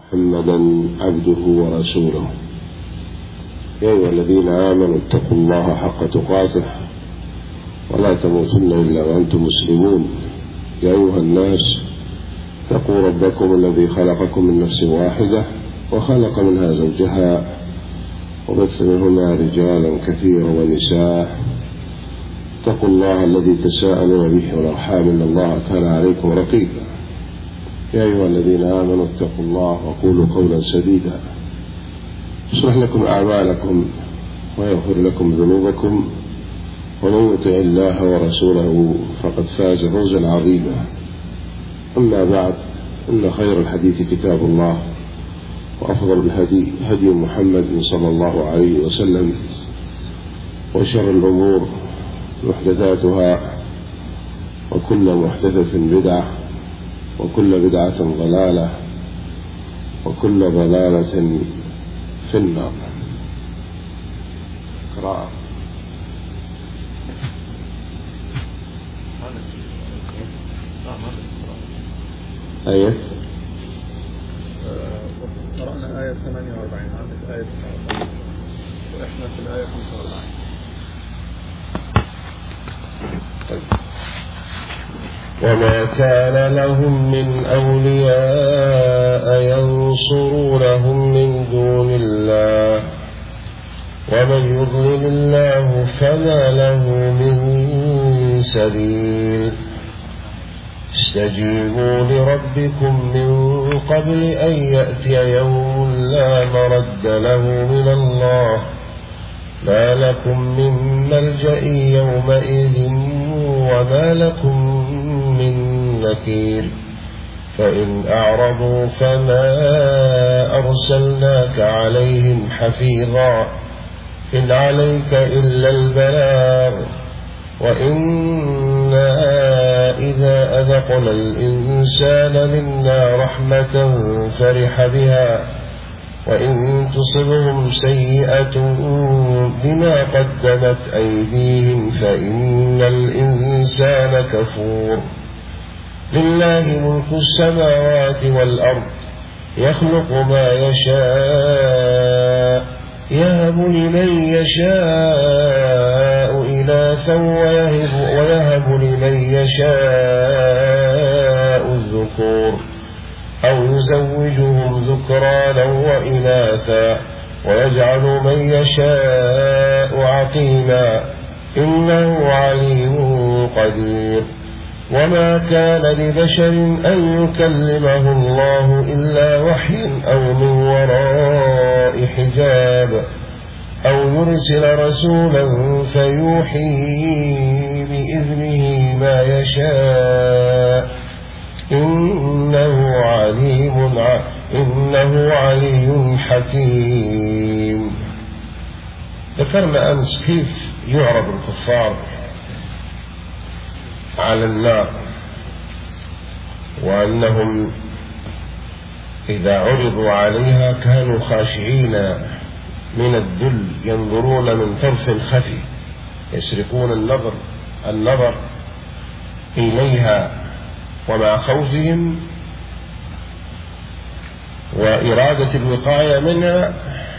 محمدا عبده ورسوله. يا أيها الذين آمنوا اتقوا الله حق تقاته ولا تموتن إلا وأنتم مسلمون. يا أيها الناس اتقوا ربكم الذي خلقكم من نفس واحدة وخلق منها زوجها وبث منهما رجالا كثيرا ونساء. اتقوا الله الذي تساءلون به والأرحام إن الله كان عليكم رقيبا. يا أيها الذين آمنوا اتقوا الله وقولوا قولا سديدا يصلح لكم أعمالكم ويغفر لكم ذنوبكم ومن يطع الله ورسوله فقد فاز فوزا عظيما. أما بعد، إن خير الحديث كتاب الله وأفضل الهدي هدي محمد صلى الله عليه وسلم، وشر الأمور محدثاتها وكل محدثة بدعة وكل بدعة ضلالة وكل ضلالة في النار. قراءة آية قرأنا آية 48 عندك آية 49 وإحنا في الآية 45. طيب. وما كان لهم من أولياء ينصرونهم من دون الله ومن يضلل الله فما له من سبيل. استجيبوا لربكم من قبل أن يأتي يوم لا مرد له من الله ما لكم من ملجأ يومئذ وما لكم من نكير. فإن أعرضوا فما أرسلناك عليهم حفيظا إن عليك إلا البلاغ وإنا إذا أذقنا الإنسان منا رحمة فرح بها وإن تصبهم سيئة بما قدمت أيديهم فإن الإنسان كفور. لله ملك السماوات والأرض يخلق ما يشاء يهب لمن يشاء إناثا ويهب لمن يشاء الذكور أو يزوجهم ذكرانا وإناثا ويجعل من يشاء عقيما إنه عليم قدير. وما كان لبشر أن يكلمه الله إلا وحي أو من وراء حجاب أو يرسل رسولا فيوحي بإذنه ما يشاء إنه علي حكيم. ذكرنا أمس كيف يعرض الكفار على النار، وأنهم إذا عرضوا عليها كانوا خاشعين من الذل ينظرون من طرف خفي يسرقون النظر إليها، ومع خوفهم وإرادة الوقاية منها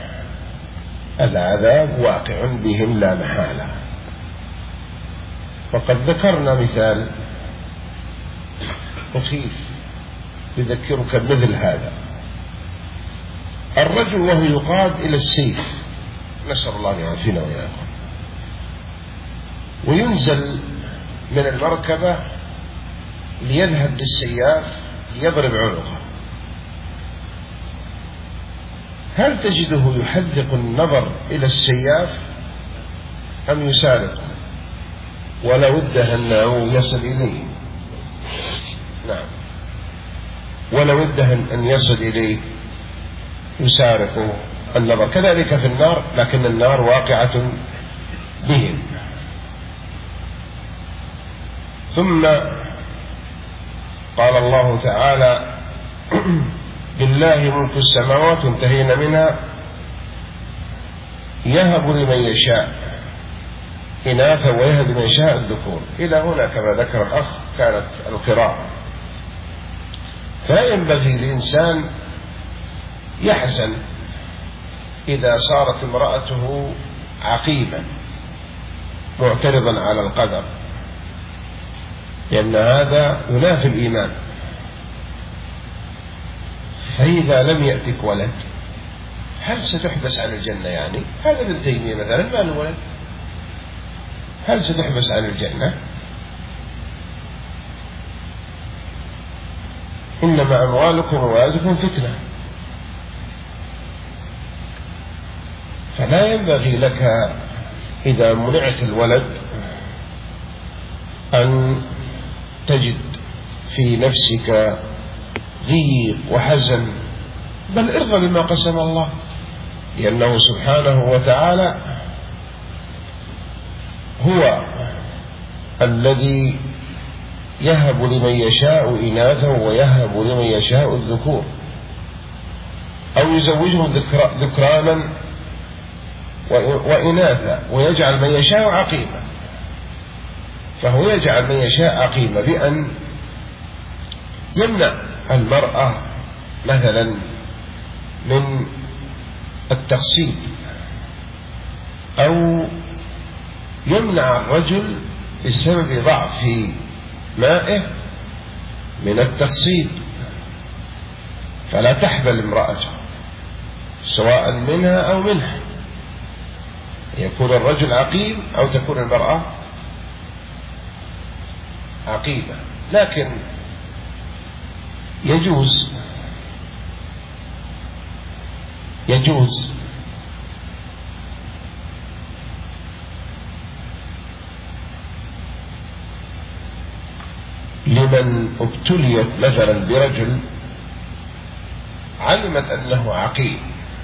العذاب واقع بهم لا محالة. وقد ذكرنا مثال مخيف يذكرك بمثل هذا. الرجل وهو يقاد إلى السيف، نسأل الله أن يعافينا وإياكم، وينزل من المركبة ليذهب بالسياف ليضرب عنقه، هل تجده يحدق النظر إلى السياف أم يسارقه ولا وده أنه يصل إليه؟ نعم، ولا وده أن يصل إليه يسارق النظر. كذلك في النار، لكن النار واقعة بهم. ثم قال الله تعالى لله ملك السماوات، انتهينا منها، يهب لمن يشاء إناثا ويهب لمن يشاء الذكور. إلى هنا كما ذكر الأخ كانت القراءة. فينبغي الإنسان يحزن إذا صارت امرأته عقيما معترضا على القدر، لأن هذا ينافي الإيمان. فإذا لم يأتك ولد هل ستحبس عن الجنة؟ يعني هذا ابن تيمية مثلا ما له ولد، هل ستحبس عن الجنة؟ إنما أموالكم وأولادكم فتنة، فلا ينبغي لك إذا منعت الولد أن تجد في نفسك ضيق وحزن، بل ارضى بما قسم الله، لأنه سبحانه وتعالى هو الذي يهب لمن يشاء إناثا ويهب لمن يشاء الذكور، أو يزوجهم ذكرانا وإناثا ويجعل من يشاء عقيما. فهو يجعل من يشاء عقيما بأن يمنع المرأة مثلا من التخصيب، أو يمنع الرجل بسبب ضعف مائه من التخصيب، فلا تحبل امرأته سواء منها أو منها، يكون الرجل عقيم أو تكون المرأة عقيمة. لكن يجوز لمن ابتليت مثلا برجل علمت أنه عقيم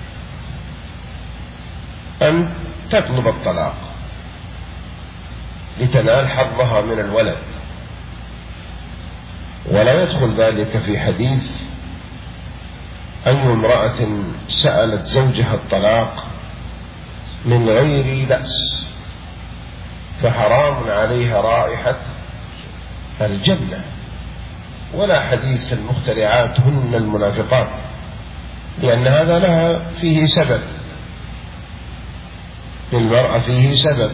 أن تطلب الطلاق لتنال حظها من الولد، ولا يدخل ذلك في حديث أي امرأة سألت زوجها الطلاق من غير بأس فحرام عليها رائحة الجنة، ولا حديث المخترعات هن المنافقات، لأن هذا لها فيه سبب، للمرأة فيه سبب،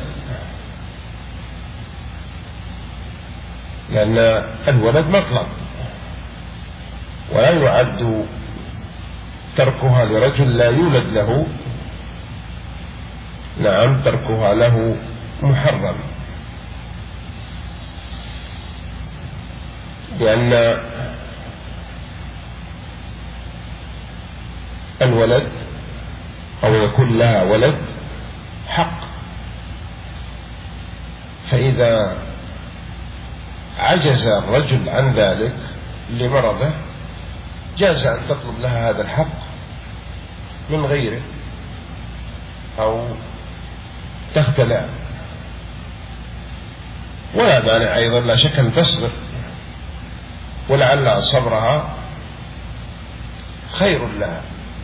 لأن الولد مطلب ولا يعد تركها لرجل لا يولد له، نعم تركها له محرم، لأن الولد أو يكون لها ولد حق، فإذا عجز الرجل عن ذلك لمرضه جاز أن تطلب لها هذا الحق من غيره أو تختلع، ولا مانع أيضا لا شك أن تصبر، ولعل صبرها خير لها.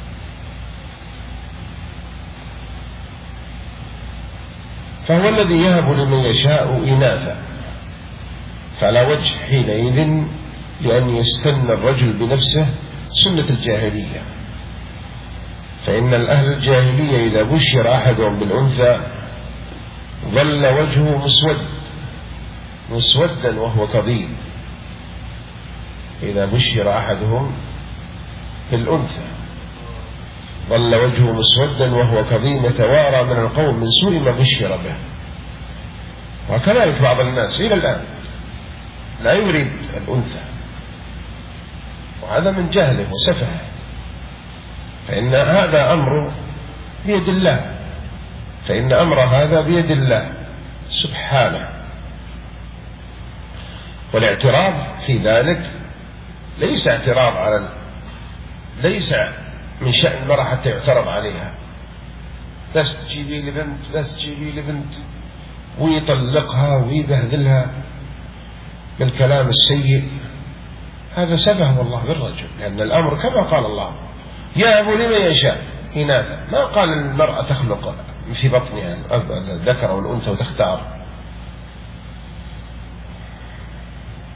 فهو الذي يهب لمن يشاء إناثا، فلا وجه حينئذ لأن يستنى الرجل بنفسه سنة الجاهلية، فإن الأهل الجاهلية إذا بشر أحدهم بالأنثى ظل وجهه مسودا وهو كظيم، إذا بشر أحدهم بالأنثى ظل وجهه مسودا وهو كظيم يتوارى من القوم من سوء ما بشر به. وكذلك بعض الناس إلى الآن لا يريد الأنثى، وهذا من جهله وسفهه، فإن هذا أمر بيد الله، فإن أمر هذا بيد الله سبحانه، والاعتراض في ذلك ليس اعتراض ليس من شأن المرأة حتى يعترض عليها، لا تجيبي لبنت لا تجيبي لبنت، ويطلقها ويبهذلها بالكلام السيء، هذا سبه الله بالرجل، لأن الأمر كما قال الله يهب لمن يشاء إناثا، ما قال المرأة تخلق في بطنها الذكر والأنثى وتختار.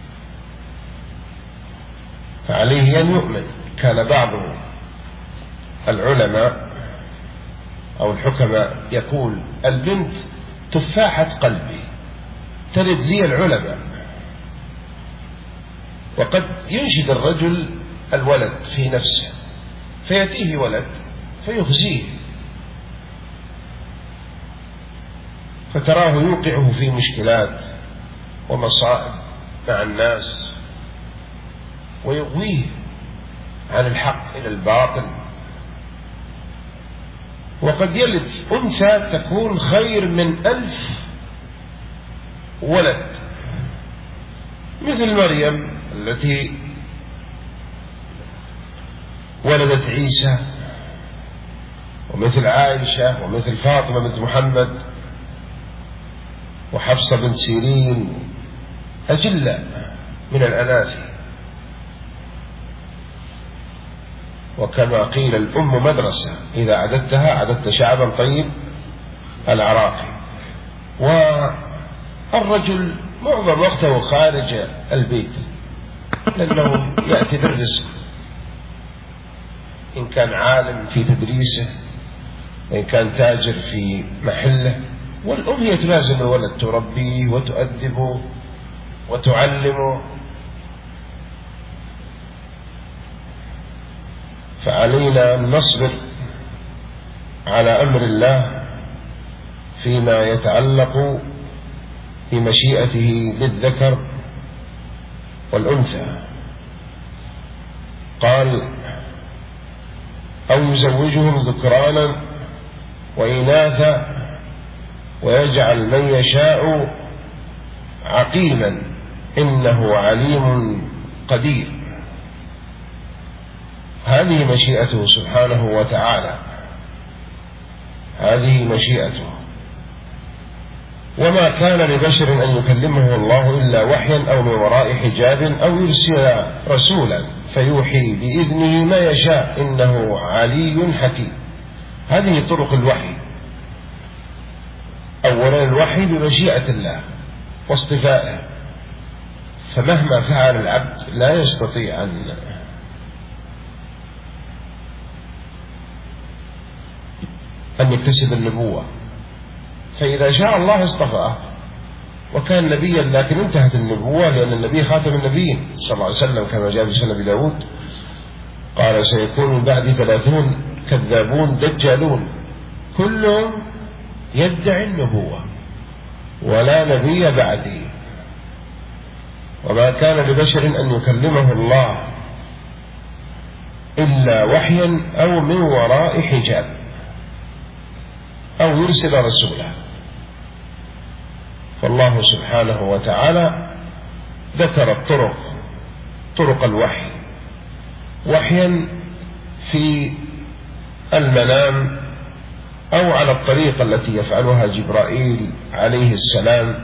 فعليه أن يؤمن. كان بعض العلماء أو الحكماء يقول البنت تفاحة قلبي تلد لي العلماء. وقد ينشد الرجل الولد في نفسه فيأتيه ولد فيخزيه، فتراه يوقعه في مشكلات ومصائب مع الناس ويغويه عن الحق إلى الباطل. وقد يلد أنثى تكون خير من 1000 ولد، مثل مريم التي ولدت عيسى، ومثل عائشة، ومثل فاطمة بنت محمد، وحفصة بنت سيرين، أجلة من الأناثي. وكما قيل الأم مدرسة إذا عددتها عددت شعبا طيب العراقي. والرجل معظم وقته خارج البيت لأنه يأتي بالرزق، إن كان عالم في تدريسه، إن كان تاجر في محله. والأم هي تلازم الولد، تربيه وتؤدبه وتعلمه. فعلينا أن نصبر على أمر الله فيما يتعلق بمشيئته للذكر والأنثى. قال أو يزوجهم ذكرانا وإناثا ويجعل من يشاء عقيما إنه عليم قدير. هذه مشيئته سبحانه وتعالى، هذه مشيئته. وما كان لبشر أن يكلمه الله إلا وحيا أو من وراء حجاب أو يرسل رسولا فيوحي بإذنه ما يشاء إنه علي حكيم. هذه طرق الوحي. أولا الوحي بمشيئة الله واصطفائه، فمهما فعل العبد لا يستطيع أن يكتسب النبوة. فإذا شاء الله اصطفاه وكان نبيا، لكن انتهت النبوة لأن النبي خاتم النبيين صلى الله عليه وسلم كما جاء في سنة أبي داود قال سيكون من بعد 30 كذابون دجالون كلهم يدعي النبوة ولا نبي بعدي. وما كان لبشر أن يكلمه الله إلا وحيا أو من وراء حجاب أو يرسل رسولا. فالله سبحانه وتعالى ذكر طرق الوحي، وحيا في المنام أو على الطريقة التي يفعلها جبرائيل عليه السلام.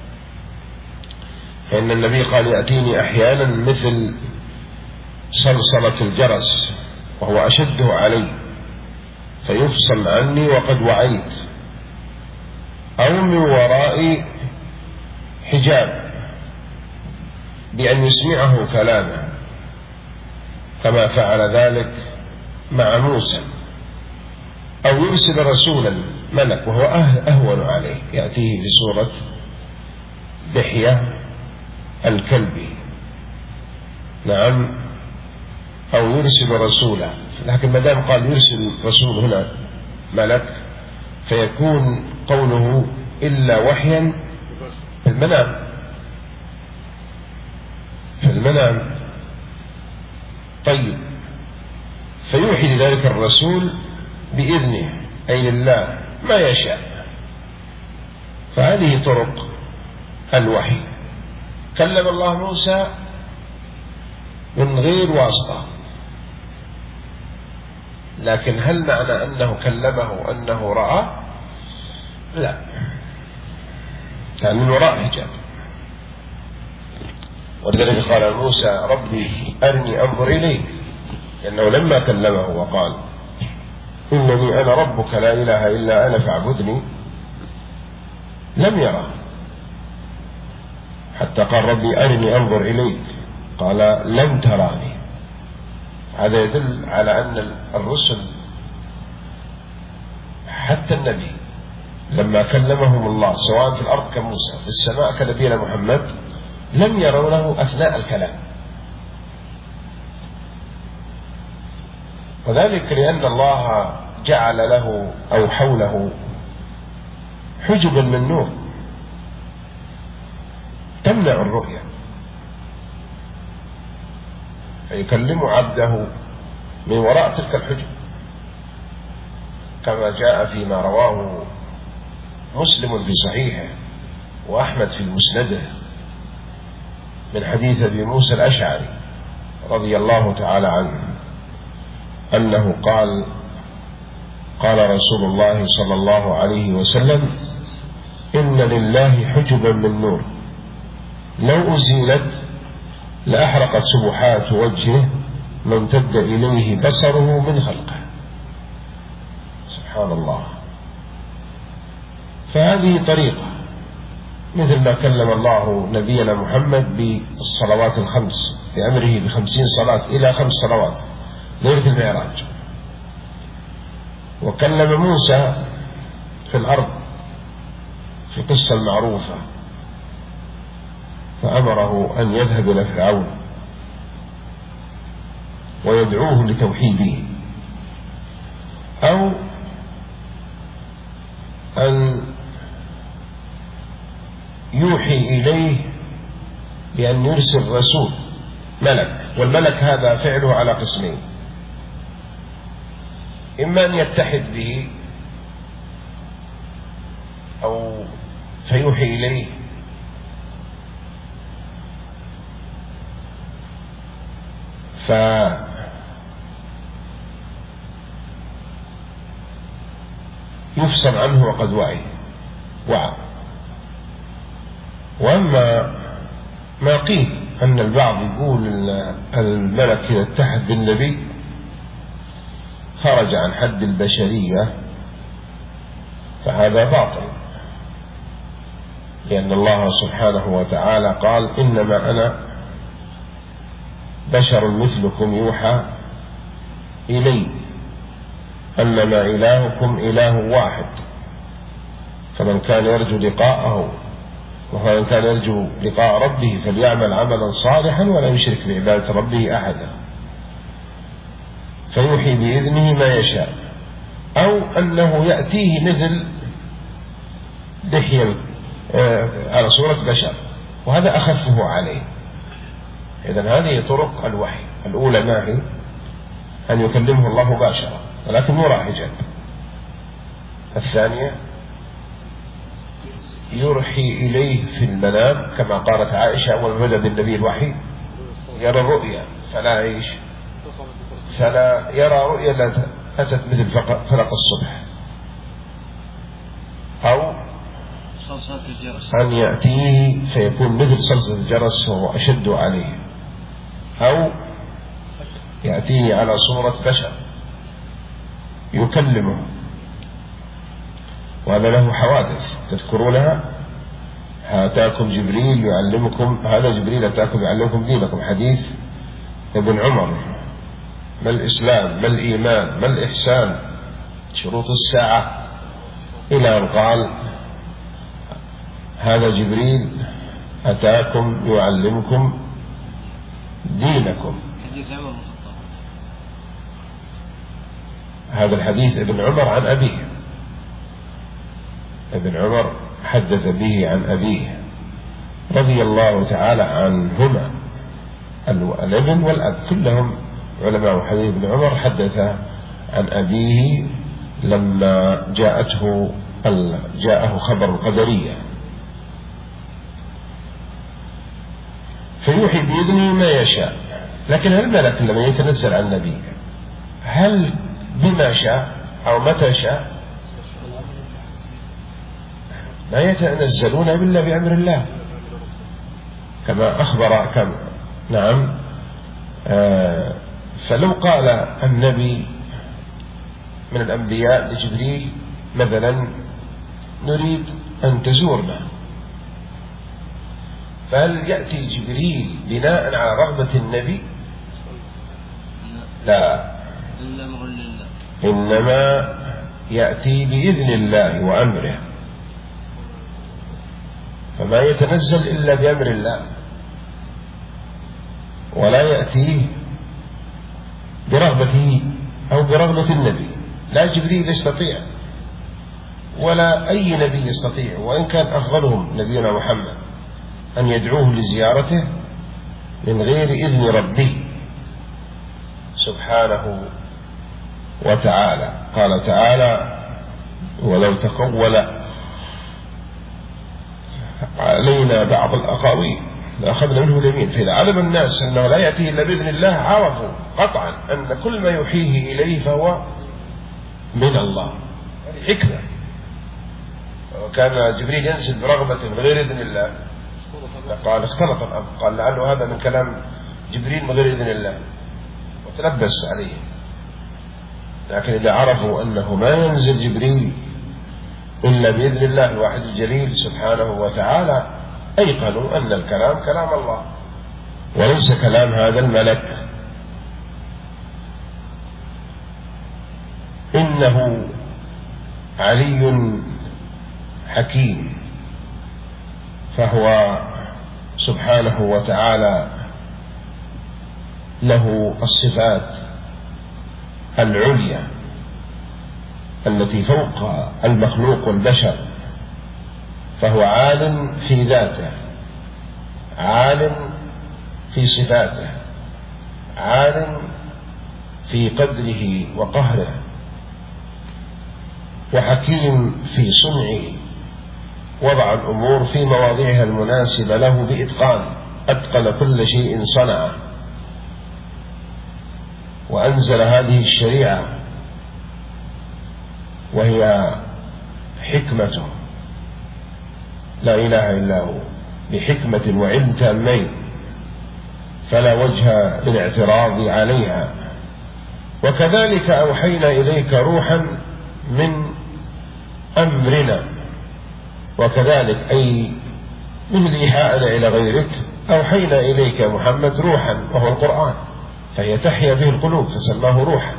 فإن النبي قال يأتيني أحيانا مثل صلصلة الجرس وهو أشده علي فيفصل عني وقد وعيت، أو من وراء حجاب بأن يسمعه كلامه كما فعل ذلك مع موسى، أو يرسل رسولا ملك وهو أهون عليه يأتيه بصورة دحية الكلب، نعم، أو يرسل رسولا. لكن ما دام قال يرسل رسول هنا ملك فيكون قوله إلا وحيا في المنام. طيب، فيوحي لذلك الرسول بإذنه أي لله ما يشاء. فهذه طرق الوحي. كلم الله موسى من غير واسطة، لكن هل معنى أنه كلمه أنه رأى؟ لا، كان من وراء حجاب. ولذلك قال موسى ربي أرني أنظر إليك، لأنه لما كلمه وقال إنني أنا ربك لا إله إلا أنا فاعبدني لم يرى، حتى قال ربي أرني أنظر إليك قال لن تراني. هذا يدل على أن الرسل حتى النبي لما كلمهم الله سواء في الأرض كموسى في السماء كنبينا محمد لم يرونه أثناء الكلام، وذلك لأن الله جعل له أو حوله حجبا من نور تمنع الرؤية، فيكلم عبده من وراء تلك الحجب، كما جاء فيما رواه مسلم في صحيحه وأحمد في مسنده من حديث أبي موسى الأشعري رضي الله تعالى عنه أنه قال: قال رسول الله صلى الله عليه وسلم: إن لله حجبا من نور لو أزيلت لأحرقت سبحات وجهه ما امتد إليه بصره من خلقه. سبحان الله. فهذه طريقة، مثل ما كلم الله نبينا محمد بالصلوات الخمس بأمره ب50 صلاة إلى 5 صلوات ليلة المعراج، وكلم موسى في الأرض في القصة المعروفة فأمره أن يذهب إلى فرعون ويدعوه لتوحيده، أو أن يوحي إليه بأن يرسل رسول ملك، والملك هذا فعله على قسمين: إما أن يتحد به أو فيوحي إليه فيفصل عنه وقد وعى. وأما ما قيل أن البعض يقول أن الملك إذا اتحد بالنبي خرج عن حد البشرية، فهذا باطل، لأن الله سبحانه وتعالى قال: إنما أنا بشر مثلكم يوحى إلي أنما إلهكم إله واحد، فمن كان يرجو لقاءه ومن كان يرجو لقاء ربه فليعمل عملا صالحا ولا يشرك بعبادة ربه أحدا، فيوحي بإذنه ما يشاء، أو أنه يأتيه مثل دحية على صورة بشر، وهذا أخفه عليه. إذن هذه طرق الوحي: الأولى ما هي؟ أن يكلمه الله مباشرة ولكن وراء حجاب. الثانية يرحي إليه في المنام، كما قالت عائشة: أول ما بدأ بالنبي الوحي يرى الرؤيا فلا يرى رؤيا لا أتت مثل فلق الصبح، أو أن يأتيه فيكون مثل صلصة الجرس وهو أشد عليه، أو يأتيه على صورة بشر يكلمه، وهذا له حوادث تذكرونها: أتاكم جبريل يعلمكم، هذا جبريل أتاكم يعلمكم دينكم، حديث ابن عمر: ما الإسلام، ما الإيمان، ما الإحسان، شروط الساعة، إلى أن قال: هذا جبريل أتاكم يعلمكم دينكم. هذا الحديث ابن عمر عن أبيه، ابن عمر حدث به عن أبيه رضي الله تعالى عنهما، الابن والأب كلهم علماء حديث. ابن عمر حدث عن أبيه لما جاءه خبر القدرية، فيوحي بإذنه ما يشاء. لكن الملك لما يتنزل عن النبي هل بما شاء أو متى شاء؟ لا يتنزلون إلا بأمر الله، كما أخبر نعم. فلو قال النبي من الأنبياء لجبريل مثلا: نريد أن تزورنا، فهل يأتي جبريل بناء على رغبة النبي؟ لا، إنما يأتي بإذن الله وأمره، فما يتنزل إلا بأمر الله، ولا يأتي برغبته أو برغبة النبي. لا جبريل يستطيع ولا أي نبي يستطيع، وإن كان أفضلهم نبينا محمد، أن يدعوه لزيارته من غير إذن ربه سبحانه وتعالى. قال تعالى: ولو تقول علينا بعض الأقاويل لأخذنا منه اليمين. فإذا علم الناس أنه لا يأتيه إلا بإذن الله عرفوا قطعا أن كل ما يوحيه إليه فهو من الله. هذه حكمة. وكان جبريل ينزل برغبة من غير إذن الله، قال اختلط الأمر، قال لعله هذا من كلام جبريل من غير إذن الله وتلبس عليه. لكن إذا عرفوا أنه ما ينزل جبريل إلا بإذن الله الواحد الجليل سبحانه وتعالى، أيقنوا أن الكلام كلام الله وليس كلام هذا الملك. إنه علي حكيم، فهو سبحانه وتعالى له الصفات العليا التي فوق المخلوق والبشر، فهو عال في ذاته، عال في صفاته، عال في قدره وقهره، وحكيم في صنعه، وضع الأمور في مواضعها المناسبة له بإتقان، أتقن كل شيء صنعه، وأنزل هذه الشريعة وهي حكمته لا إله إلا هو، بحكمة وعلم تامين فلا وجه للاعتراض عليها. وكذلك أوحينا إليك روحا من أمرنا، وكذلك أي من إيحاءنا إلى غيرك أوحينا إليك محمد روحا، وهو القرآن، فهي تحيا به القلوب فسماه روحا.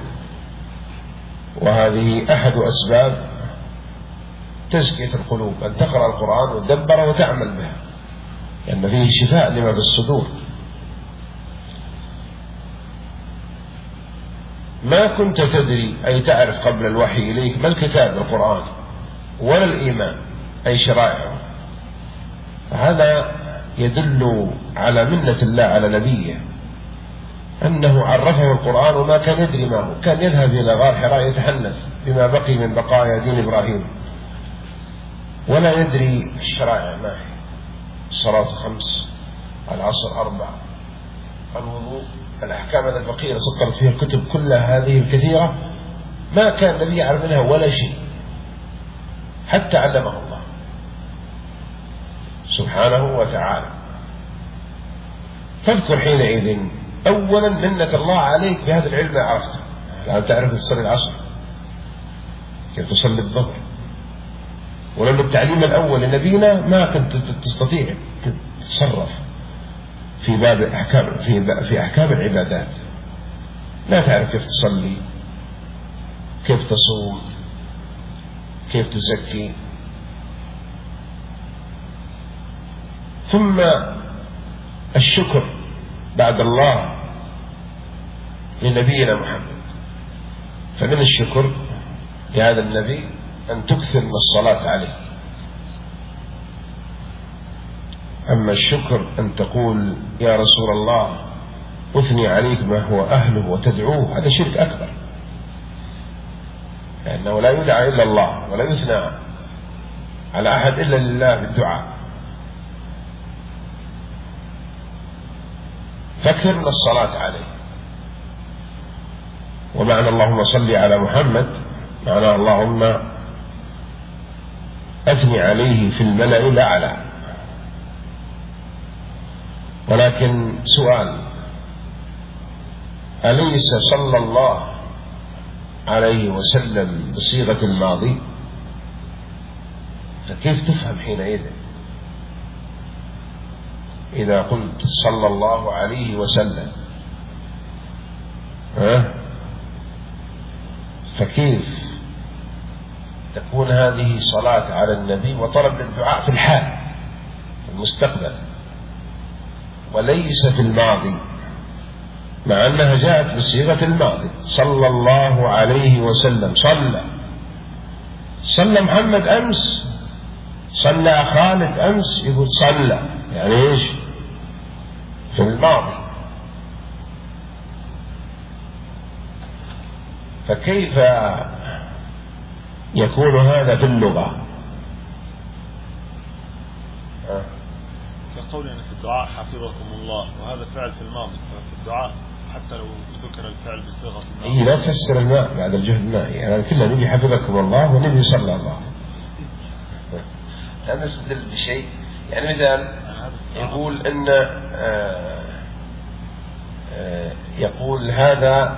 وهذه أحد أسباب تزكية القلوب، أن تقرأ القرآن وتدبر وتعمل به، لأن فيه شفاء لما في الصدور. ما كنت تدري أي تعرف قبل الوحي إليك ما الكتاب القرآن ولا الإيمان أي شرائعه. هذا يدل على منة الله على نبيه، أنه عرفه القرآن وما كان يدري ما هو، كان يذهب إلى غار حراء يتحنث بما بقي من بقايا دين إبراهيم، ولا يدري الشرائع ما هي، الصلاة 5، العصر 4، الوضوء، الأحكام الفقهية سطرت فيها الكتب كلها هذه الكثيرة، ما كان النبي يعرف منها ولا شيء حتى علمه الله سبحانه وتعالى. فاذكر حينئذ أولا منة الله عليك بهذا العلم ما عرفته، الآن تعرف تصلي العصر، كيف تصلي الظهر، ولما التعليم الأول لنبينا ما كنت تستطيع تتصرف في باب أحكام في أحكام العبادات، لا تعرف كيف تصلي، كيف تصوم، كيف تزكي. ثم الشكر بعد الله لنبينا محمد، فمن الشكر لهذا النبي أن تكثر من الصلاة عليه. أما الشكر أن تقول يا رسول الله أثني عليك ما هو أهله وتدعوه، هذا شرك أكبر، لأنه لا يدعى إلا الله ولا يثنى على أحد إلا لله بالدعاء. فاكثر من الصلاة عليه. ومعنى اللهم صل على محمد معنى اللهم أثني عليه في الملأ الأعلى. ولكن سؤال، أليس صلى الله عليه وسلم بصيغة الماضي؟ فكيف تفهم حينئذ إذا قلت صلى الله عليه وسلم؟ فكيف تكون هذه صلاة على النبي وطلب للدعاء في الحال، في المستقبل، وليس في الماضي، مع أنها جاءت بصيغة الماضي. صلى الله عليه وسلم، صلى محمد أمس، صلى خالد أمس، يقول صلى، يعني إيش؟ في الماضي. فكيف يكون هذا في اللغة؟ كقولنا في الدعاء حفظكم الله، وهذا فعل في الماضي، ففي الدعاء حتى لو ذكر الفعل بصيغة الماضي. لا تفسر الماء بعد الجهد المائي، يعني كلنا نبي حفظكم الله ونبي صلى الله. لا نستدل بشيء، يعني مثال يقول إن يقول هذا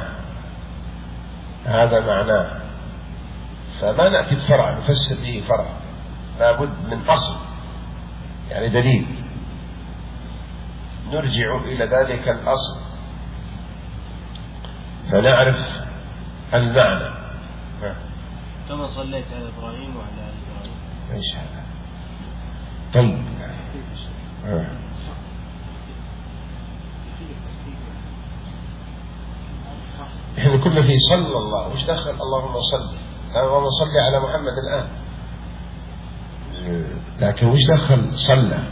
معناه، فما نأتي بفرع نفسر به فرع، لابد من أصل، يعني دليل نرجع إلى ذلك الأصل فنعرف المعنى. كما صليت على إبراهيم وعلى آل إبراهيم. إيش هذا؟ طيب إحنا كنا في صلى الله، وش دخل اللهم صل؟ اللهم صل على محمد الآن، لكن وش دخل صلى؟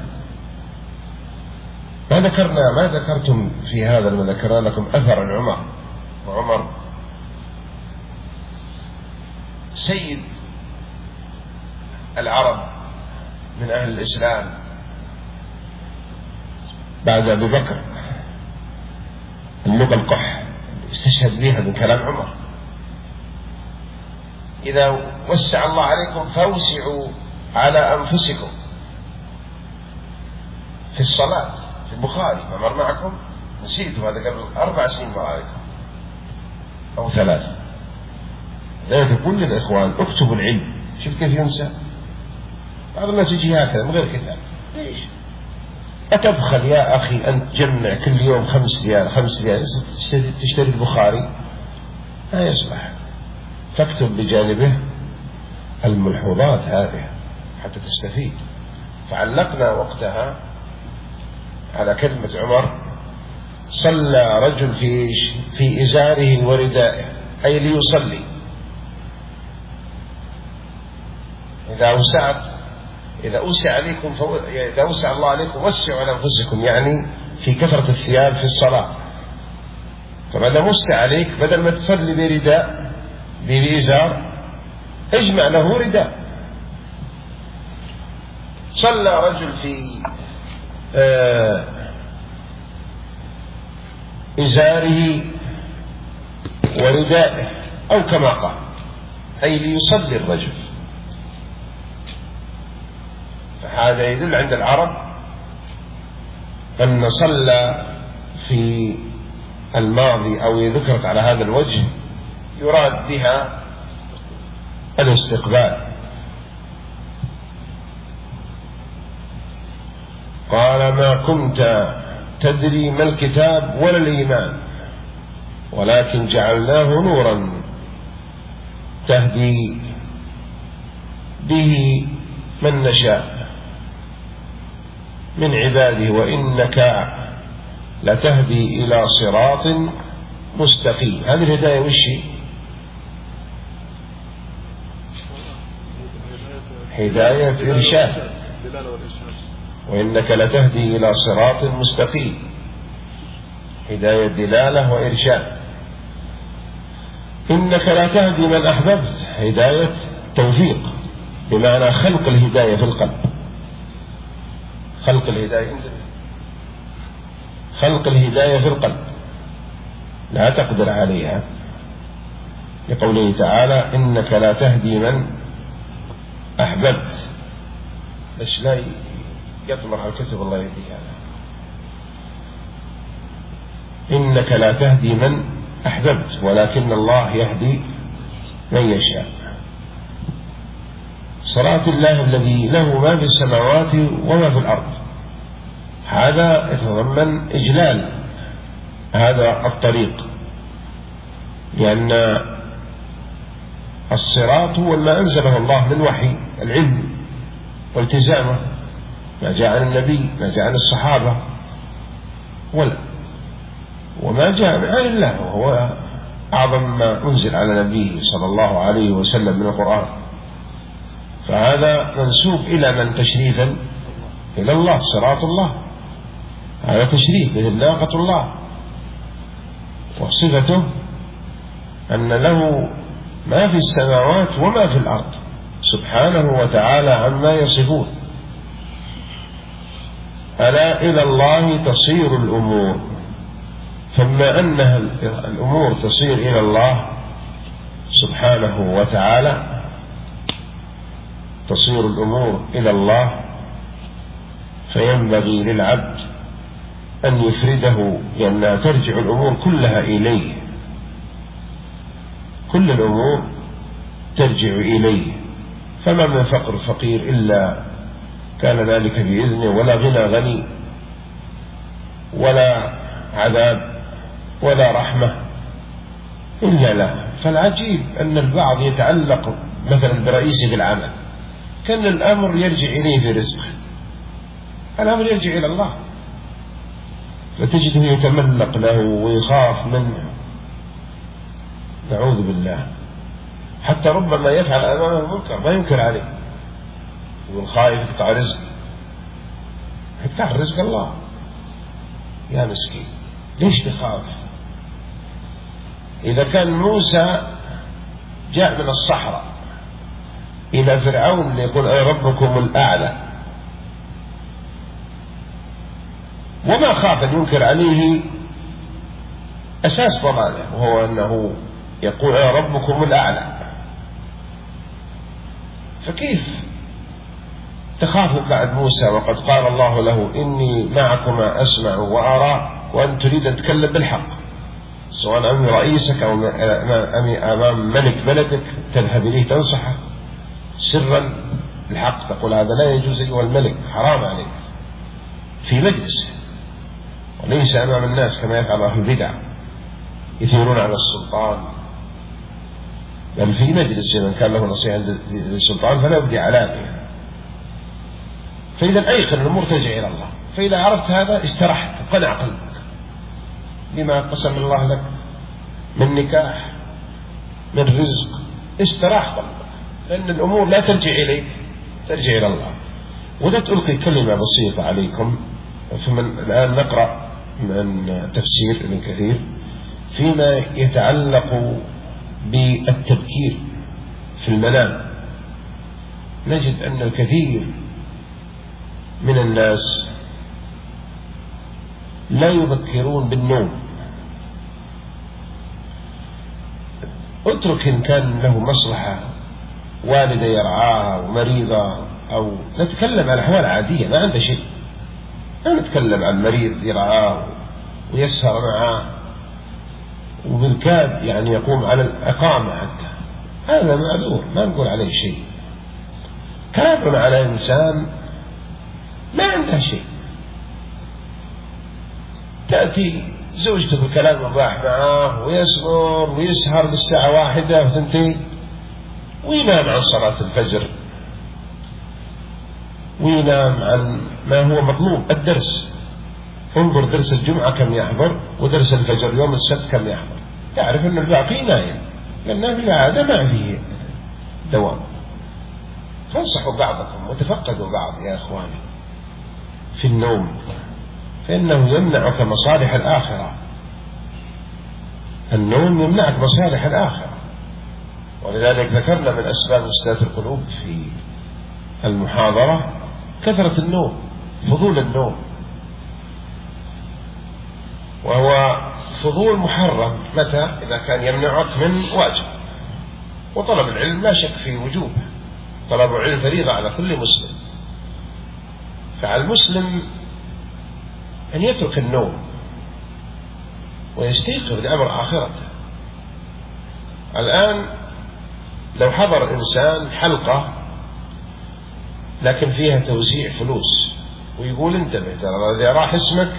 ما ذكرتم في هذا ما ذكرنا لكم أثر عمر، وعمر سيد العرب من أهل الإسلام بعد أبي بكر، اللغة القح استشهد بها من كلام عمر: إذا وسع الله عليكم فاوسعوا على أنفسكم في الصلاة. في البخاري، مر معكم؟ نسيت هذا قبل 4 سنين مر عليكم أو 3. ذلك كل الإخوان اكتبوا العلم. شوف كيف ينسى بعض الناس، يجي هكذا من غير كتاب. ليش أتبخل يا أخي أن تجمع كل يوم 5 ريال 5 ريال تشتري البخاري؟ لا يصلح. تكتب بجانبه الملحوظات هذه حتى تستفيد. فعلقنا وقتها على كلمة عمر: صلى رجل في إزاره وردائه، أي ليصلي. إذا أوسع الله عليكم وسعوا على أنفسكم، يعني في كثرة الثياب في الصلاة. فماذا وسع عليك، بدل ما تصلي برداء بإزار اجمع له رداء. صلى رجل في إزاره وردائه، أو كما قال، أي ليصلي الرجل. فهذا يدل عند العرب أن صلى في الماضي أو ذكرت على هذا الوجه يراد بها الاستقبال. قال: ما كنت تدري ما الكتاب ولا الإيمان، ولكن جعلناه نورا تهدي به من نشاء من عباده، وإنك لتهدي إلى صراط مستقيم. هذه الهداية وش هداية إرشاد، وإنك لتهدي إلى صراط مستقيم، هداية دلالة وإرشاد. إنك لا تهدي من أحببت، هداية توفيق، بمعنى خلق الهداية في القلب. خلق الهداية في القلب لا تقدر عليها، لقوله تعالى: إنك لا تهدي من أحببت. بس لا يطمع الكتب، الله يهديك هذا. إنك لا تهدي من أحببت ولكن الله يهدي من يشاء. صراط الله الذي له ما في السماوات وما في الأرض، هذا يتضمن إجلال هذا الطريق، لأن الصراط هو ما أنزله الله من وحي العلم والتزامه، ما جاء عن النبي، ما جاء عن الصحابة، وما جاء عن الله، وهو أعظم ما أنزل على نبيه صلى الله عليه وسلم من القرآن. فهذا منسوب إلى من تشريفا إلى الله، صراط الله، هذا تشريف به ناقة الله، وصفته أن له ما في السماوات وما في الأرض سبحانه وتعالى عما يصفون. ألا إلى الله تصير الأمور، فما أنها الأمور تصير إلى الله سبحانه وتعالى، تصير الأمور إلى الله، فينبغي للعبد أن يفرده، لأنها ترجع الأمور كلها إليه، كل الأمور ترجع إليه. فما من فقر فقير إلا كان ذلك بإذنه، ولا غنى غني، ولا عذاب ولا رحمة إلا له. فالعجيب أن البعض يتعلق مثلا برئيسه بالعمل، كان الأمر يرجع إليه في رزقه، الأمر يرجع إلى الله، فتجده يتملق له ويخاف منه، نعوذ بالله. حتى ربما يفعل أمامه المنكر ما ينكر عليه، يقول خايف يقطع رزق، يقطع رزق الله يا مسكين، ليش تخاف؟ إذا كان موسى جاء من الصحراء إلى فرعون ليقول أي ربكم الأعلى، وما خاف أن ينكر عليه أساس ضلاله، وهو أنه يقول أي ربكم الأعلى. فكيف تخاف بعد موسى وقد قال الله له إني معكما أسمع وأرى، وأن تريد أن تتكلم بالحق، سواء أمام رئيسك أو أمام ملك بلدك تذهب إليه تنصحه سرا الحق، تقول هذا لا يجوز أيها الملك، حرام عليك، في مجلس، وليس أمام الناس كما يفعل أهل البدع يثيرون على السلطان، بل في مجلس من كان له نصيحة للسلطان فلا يبدي علانية. فإذا أيقن الأمور ترجع إلى الله، فإذا عرفت هذا استرحت وقنع قلبك بما قسم الله لك من نكاح من رزق، استراح قلبك، لأن الأمور لا ترجع إليك، ترجع إلى الله. ولا تلقي كلمة بسيطة عليكم، الآن نقرأ من تفسير ابن كثير فيما يتعلق بالتبكير في المنام. نجد أن الكثير من الناس لا يبكرون بالنوم. اترك إن كان له مصلحة، والدة يرعاها ومريضة، أو نتكلم عن أحوال عادية ما عنده شيء، لا نتكلم عن مريض يرعاه ويسهر معه وبالكاد يعني يقوم على الإقامة، حتى هذا معذور ما نقول عليه شيء. كلام على إنسان ما عنده شيء، تأتي زوجته بالكلام المباح معه ويسمر ويسهر للساعة 1 أو 2 وينام عن صلاة الفجر، وينام عن ما هو مطلوب، الدرس. انظر درس الجمعة كم يحضر، ودرس الفجر يوم السبت كم يحضر، تعرف أن الباقي نايم، لأنه في العادة ما فيه دوام. فانصحوا بعضكم وتفقدوا بعض يا أخواني في النوم، فإنه يمنعك مصالح الآخرة، النوم يمنعك مصالح الآخرة. ولذلك ذكرنا من أسباب مفسدات القلوب في المحاضرة كثرة النوم، فضول النوم، وهو فضول محرم متى؟ إذا كان يمنعك من واجب. وطلب العلم لا شك في وجوبه، طلب العلم فريضة على كل مسلم، فعلى المسلم أن يترك النوم ويستيقظ لأمر آخرته. الآن لو حضر إنسان حلقة لكن فيها توزيع فلوس ويقول انتبه ترى إذا راح اسمك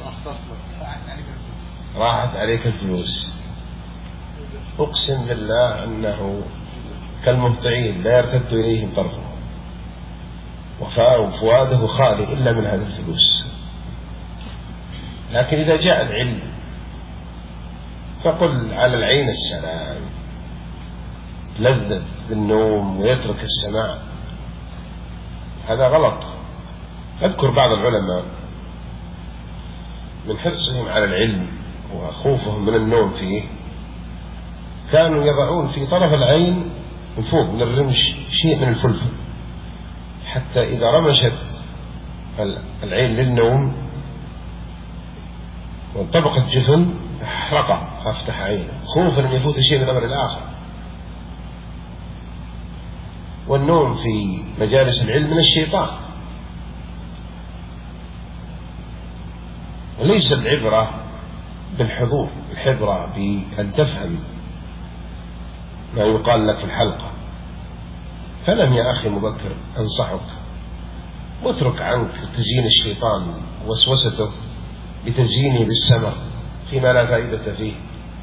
راحت عليك الفلوس. أقسم بالله أنه كالمهطعين لا يرتد إليهم طرفه، وفؤاده خالي إلا من هذه الفلوس. لكن إذا جاء العلم فقل على العين السلام، تلذذ بالنوم ويترك السماع، هذا غلط. أذكر بعض العلماء من حرصهم على العلم وخوفهم من النوم فيه كانوا يضعون في طرف العين من فوق من الرمش شيء من الفلفل، حتى إذا رمشت العين للنوم وانطبق الجفن احرقه فافتح عينه خوفا أن يفوت شيء من الأمر الآخر. والنوم في مجالس العلم من الشيطان، وليس العبرة بالحضور، العبرة بأن تفهم ما يقال لك في الحلقة. فلم يا أخي مبكر أنصحك واترك عنك تزيين الشيطان ووسوسته بتزيينه بالسمر فيما لا فائدة فيه،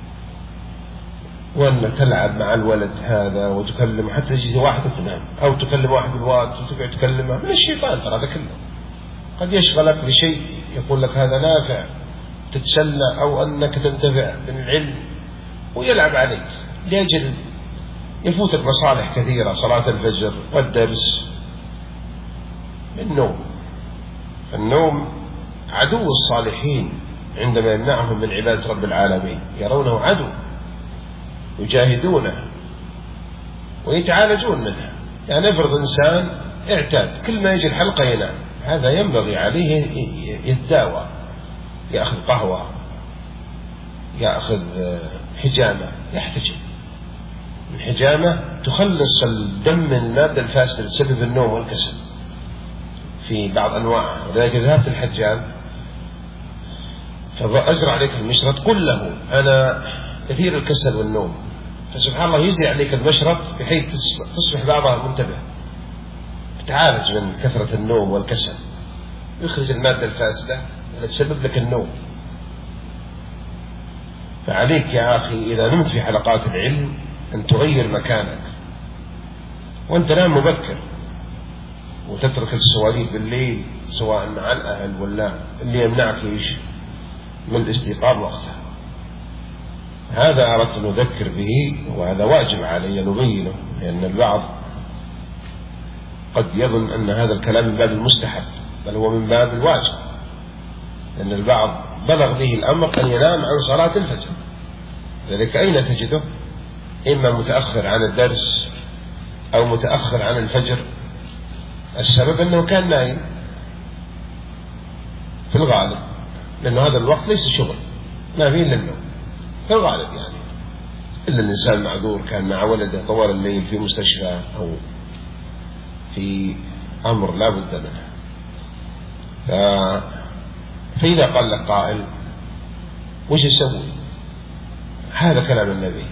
وأن تلعب مع الولد هذا وتكلم حتى تجي واحدة تنام أو تكلم واحد بالواتس وتقعد تكلمه، من الشيطان ترى هذا كله. قد يشغلك بشيء يقول لك هذا نافع تتسلى أو أنك تنتفع من العلم ويلعب عليك لأجل يفوتك مصالح كثيرة، صلاة الفجر والدرس. النوم، النوم عدو الصالحين عندما يمنعهم من عبادة رب العالمين، يرونه عدو يجاهدونه ويتعالجون منه. يعني افرض إنسان اعتاد كل ما يجي الحلقة ينام، هذا ينبغي عليه يتداوى، يأخذ قهوة، يأخذ حجامة، يحتجم. الحجامة تخلص الدم من المادة الفاسدة تسبب النوم والكسل في بعض أنواعها، ولذلك إذا ذهبت الحجام فأجرى عليك المشرط قل له أنا كثير الكسل والنوم، فسبحان الله يزرع عليك المشرط بحيث تصبح بعضها منتبه، تعالج من كثرة النوم والكسل، يخرج المادة الفاسدة التي تسبب لك النوم. فعليك يا أخي إذا نمت في حلقات العلم أن تغير مكانك، وأنت نام مبكر وتترك السواليف بالليل سواء مع الأهل ولا اللي يمنعك إيش من الاستيقاظ وقتها. هذا أردت أن أذكر به، وهذا واجب علي نبينه، لأن البعض قد يظن أن هذا الكلام من باب المستحب، بل هو من باب الواجب، لأن البعض بلغ به الأمر أن ينام عن صلاة الفجر. لذلك أين تجده؟ إما متأخر عن الدرس أو متأخر عن الفجر. السبب أنه كان نايم في الغالب، لأن هذا الوقت ليس شغل، ما فيه إلا النوم في الغالب، يعني إلا الإنسان معذور كان مع ولده طوال الليل في مستشفى أو في أمر لا بد منه. فإذا قال لك قائل وش يسوي؟ هذا كلام النبي،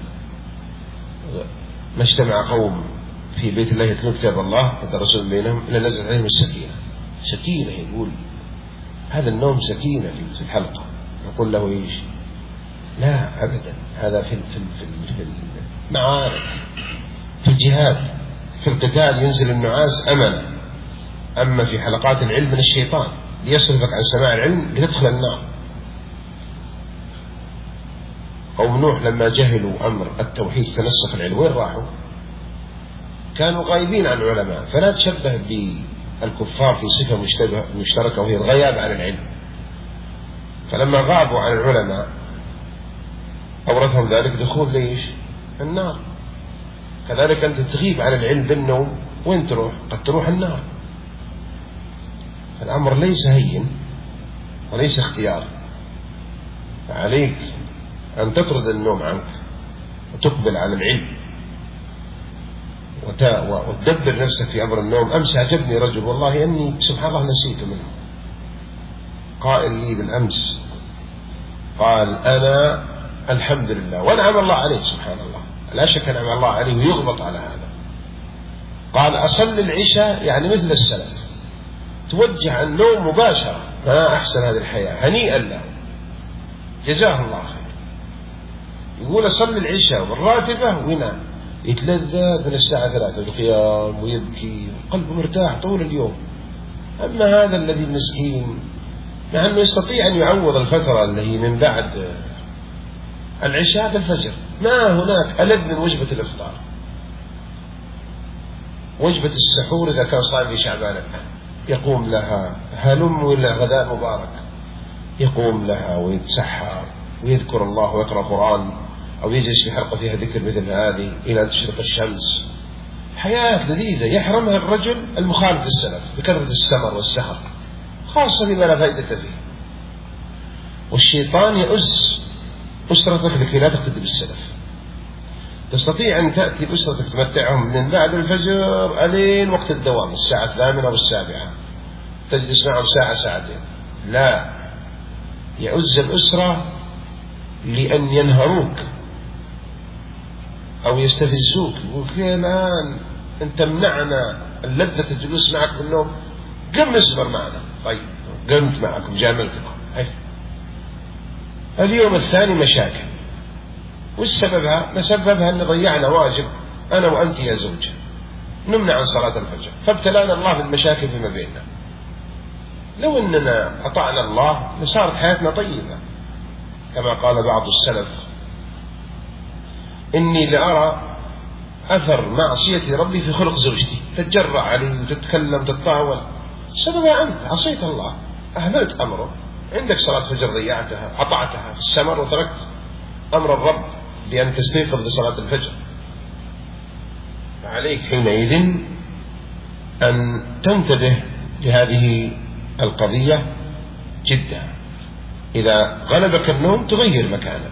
ما اجتمع قوم في بيت الله يتلون كتاب الله يتدارسون بينهم إلا نزلت عليهم السكينة. سكينة، يقول هذا النوم سكينة في الحلقة. نقول له إيش؟ لا أبدا، هذا في المعارك، في الجهاد، في القتال ينزل النعاس أمنا. أما في حلقات العلم من الشيطان ليصرفك عن سماع العلم لتدخل النار. قوم نوح لما جهلوا أمر التوحيد تنسخ العلم وين راحوا؟ كانوا غايبين عن العلماء. فلا تشبه بالكفار في صفة مشتركة وهي الغياب عن العلم. فلما غابوا عن العلماء أورثهم ذلك دخول ليش؟ النار. كذلك أنت تغيب عن العلم بالنوم وين تروح؟ قد تروح النار. الأمر ليس هين وليس اختيار، فعليك أن تطرد النوم عنك وتقبل على العلم وتدبر نفسك في أمر النوم. أمس عجبني رجل والله أني سبحان الله نسيت منه، قائل لي بالأمس قال أنا الحمد لله وأنعم الله عليه، سبحان الله لا شك أنعم الله عليه ويغبط على هذا. قال أصلي العشاء يعني مثل السلف، توجه عن النوم مباشرة ما أحسن هذه الحياة، هنيئا له جزاه الله خير. يقول أصلي العشاء والراتبة وينام، يتلذذ من الساعة 3 بالقيام ويبكي وقلبه مرتاح طول اليوم. أما هذا الذي مسكين مع أنه يستطيع أن يعوض الفترة اللي هي من بعد العشاء الفجر، ما هناك ألذ من وجبة الإفطار. وجبة السحور إذا كان صائم في شعبان يقوم لها، هلم إلى غداء مبارك، يقوم لها ويتسحر ويذكر الله ويقرأ قرآن أو يجلس في حلقة فيها ذكر مثل هذه إلى أن تشرق الشمس. حياة لذيذة يحرمها الرجل المخالف للسلف بكثرة السمر والسهر، خاصة فيما لا فائدة فيه. والشيطان يؤز أسرتك لكي لا تقتدي بالسلف. تستطيع أن تأتي بأسرتك تمتعهم من بعد الفجر ألين وقت الدوام الساعة 8 أو 7، تجلس معهم ساعة ساعتين. لا، يؤز الأسرة لأن ينهروك أو يستفزوك، يقول يا الآن أنت منعنا اللذة الجلوس معك بالنوم، قم نسمر معنا. طيب قمت معكم جاملتكم، اليوم الثاني مشاكل. والسببها نسببها أن ضيعنا واجب أنا وأنت يا زوجة، نمنع عن صلاة الفجر، فابتلانا الله بالمشاكل فيما بيننا. لو أننا أطعنا الله لصارت حياتنا طيبة، كما قال بعض السلف: إني لأرى أثر معصية ربي في خلق زوجتي، تتجرع علي وتتكلم وتتطاول، سببها أنت عصيت الله، أهملت أمره، عندك صلاة فجر ضيعتها، قطعتها في السمر وتركت أمر الرب بأن تستيقظ لصلاة الفجر. فعليك حينئذ أن تنتبه لهذه القضية جدا. إذا غلبك النوم تغير مكانك،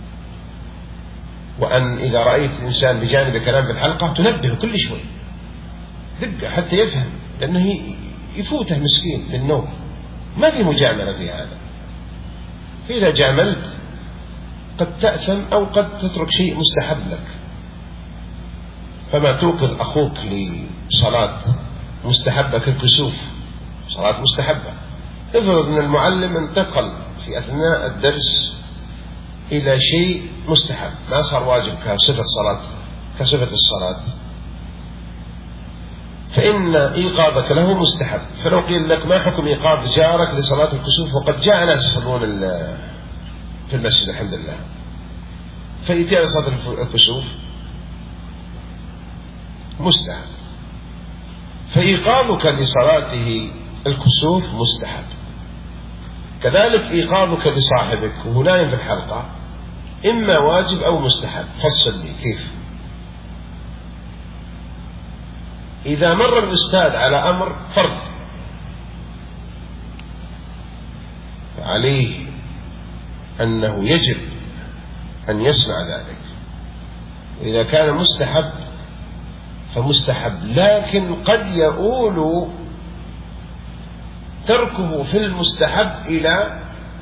وأن إذا رأيت الإنسان بجانب كلام في الحلقة تنبه كل شوي، دقة حتى يفهم، لأنه يفوته مسكين بالنوم، ما في مجاملة في هذا. فإذا جاملت قد تأثم أو قد تترك شيء مستحب لك. فما توقظ أخوك لصلاة مستحبة كالكسوف، صلاة مستحبة، افرض أن المعلم انتقل في أثناء الدرس إلى شيء مستحب ما صار واجب كصفة الصلاة، فإن إيقاظك له مستحب. فلو قيل لك ما حكم إيقاظ جارك لصلاة الكسوف وقد جاء ناس يصلون في المسجد الحمد لله، فإتيان صلاة الكسوف مستحب، فإيقاظك لصلاته الكسوف مستحب. كذلك إيقاظك لصاحبك وهو نايم في الحلقة إما واجب أو مستحب. فصل لي كيف. إذا مر الأستاذ على أمر فرض عليه أنه يجب أن يسمع ذلك، وإذا كان مستحب فمستحب، لكن قد يؤول تركه في المستحب إلى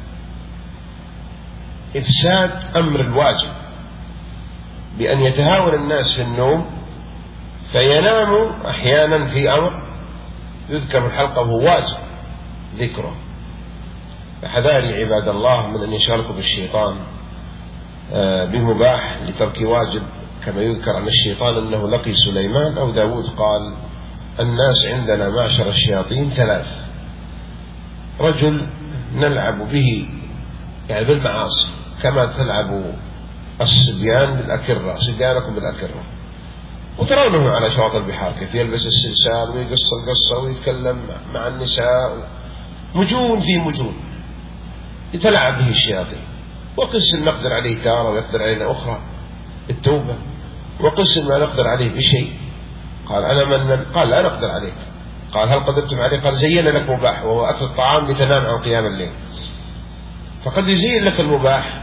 إفساد أمر الواجب، بأن يتهاون الناس في النوم فينام أحيانا في أمر يذكر الحلقة وهو واجب ذكره. فحذاري عباد الله من أن يشاركوا بالشيطان بمباح لترك واجب، كما يذكر عن الشيطان أنه لقي سليمان أو داود قال: الناس عندنا معشر الشياطين 3، رجل نلعب به يعني بالمعاصي كما تلعب الصبيان بالأكرة، صبيانكم بالأكرة، وترونه على شواطئ البحار كيف يلبس السلسال ويقص القصة ويتكلم مع النساء، مجون في مجون يتلعب به الشياطين. وقسم نقدر عليه تارة ويقدر علينا أخرى التوبة، وقسم ما نقدر عليه بشيء. قال: أنا من؟ قال: لا نقدر عليك. قال: هل قدرتم عليه؟ قال: زين لك مباح وهو أكل الطعام لتنام عن قيام الليل. فقد يزين لك المباح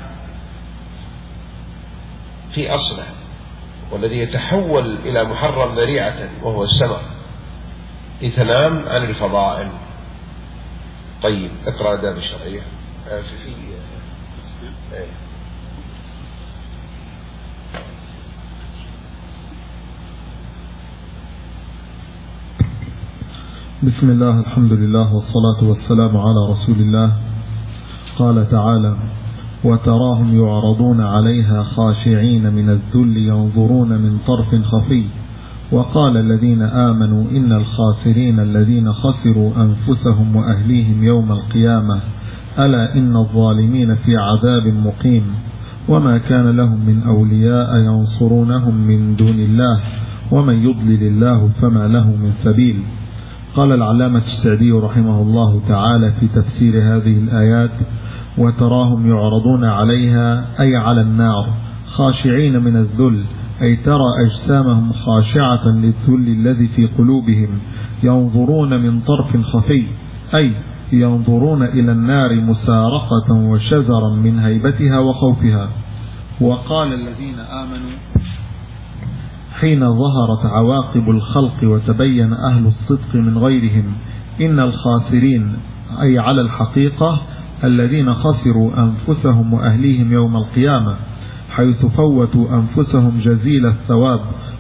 في أصله، والذي يتحول إلى محرم ذريعة وهو السمر لتنام عن الفضائل. طيب اقرأ آداب الشرعية بسم الله، الحمد لله، والصلاة والسلام على رسول الله. قال تعالى: وتراهم يعرضون عليها خاشعين من الذل ينظرون من طرف خفي. وقال الذين آمنوا إن الخاسرين الذين خسروا أنفسهم وأهليهم يوم القيامة ألا إن الظالمين في عذاب مقيم. وما كان لهم من أولياء ينصرونهم من دون الله ومن يضلل الله فما له من سبيل. قال العلامة السعدي رحمه الله تعالى في تفسير هذه الآيات: وتراهم يعرضون عليها أي على النار خاشعين من الذل، أي ترى أجسامهم خاشعة للذل الذي في قلوبهم، ينظرون من طرف خفي، أي ينظرون إلى النار مسارقة وشزرا من هيبتها وخوفها. وقال الذين آمنوا حين ظهرت عواقب الخلق وتبين أهل الصدق من غيرهم: إن الخاسرين أي على الحقيقة الذين خسروا أنفسهم وأهليهم يوم القيامة، حيث فوتوا أنفسهم جزيل الثواب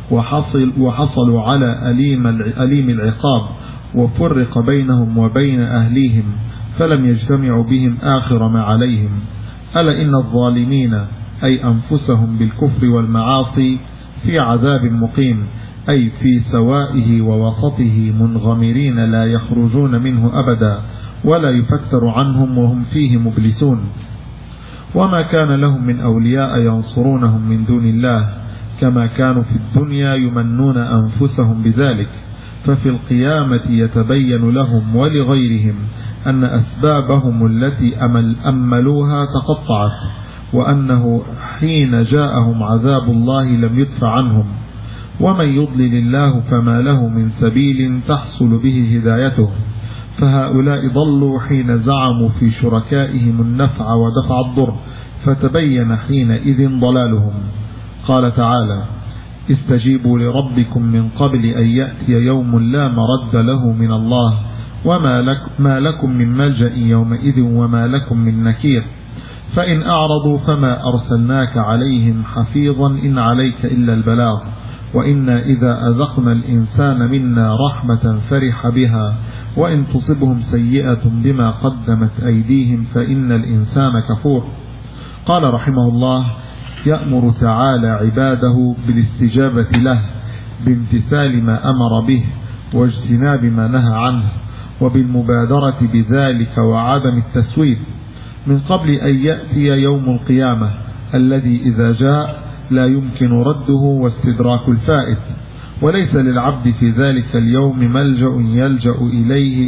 وحصلوا على أليم العقاب، وفرق بينهم وبين أهليهم فلم يجتمعوا بهم آخر ما عليهم. ألا إن الظالمين أي أنفسهم بالكفر والمعاصي في عذاب مقيم، أي في سوائه ووسطه منغمرين لا يخرجون منه أبدا ولا يفتر عنهم وهم فيه مبلسون. وما كان لهم من أولياء ينصرونهم من دون الله، كما كانوا في الدنيا يمنون أنفسهم بذلك، ففي القيامة يتبين لهم ولغيرهم أن أسبابهم التي أملوها تقطعت، وأنه حين جاءهم عذاب الله لم يدفع عنهم. ومن يضلل الله فما له من سبيل تحصل به هدايته، فهؤلاء ضلوا حين زعموا في شركائهم النفع ودفع الضر، فتبين حينئذ ضلالهم. قال تعالى: استجيبوا لربكم من قبل أن يأتي يوم لا مرد له من الله وما لكم من ملجأ يومئذ وما لكم من نكير. فإن أعرضوا فما أرسلناك عليهم حفيظا إن عليك إلا البلاغ، وإنا إذا أذقنا الإنسان منا رحمة فرح بها، وإن تصبهم سيئة بما قدمت أيديهم فإن الإنسان كفور. قال رحمه الله: يأمر تعالى عباده بالاستجابة له بامتثال ما أمر به واجتناب ما نهى عنه، وبالمبادرة بذلك وعدم التسويف، من قبل أن يأتي يوم القيامة الذي إذا جاء لا يمكن رده واستدراك الفائت، وليس للعبد في ذلك اليوم ملجأ يلجأ إليه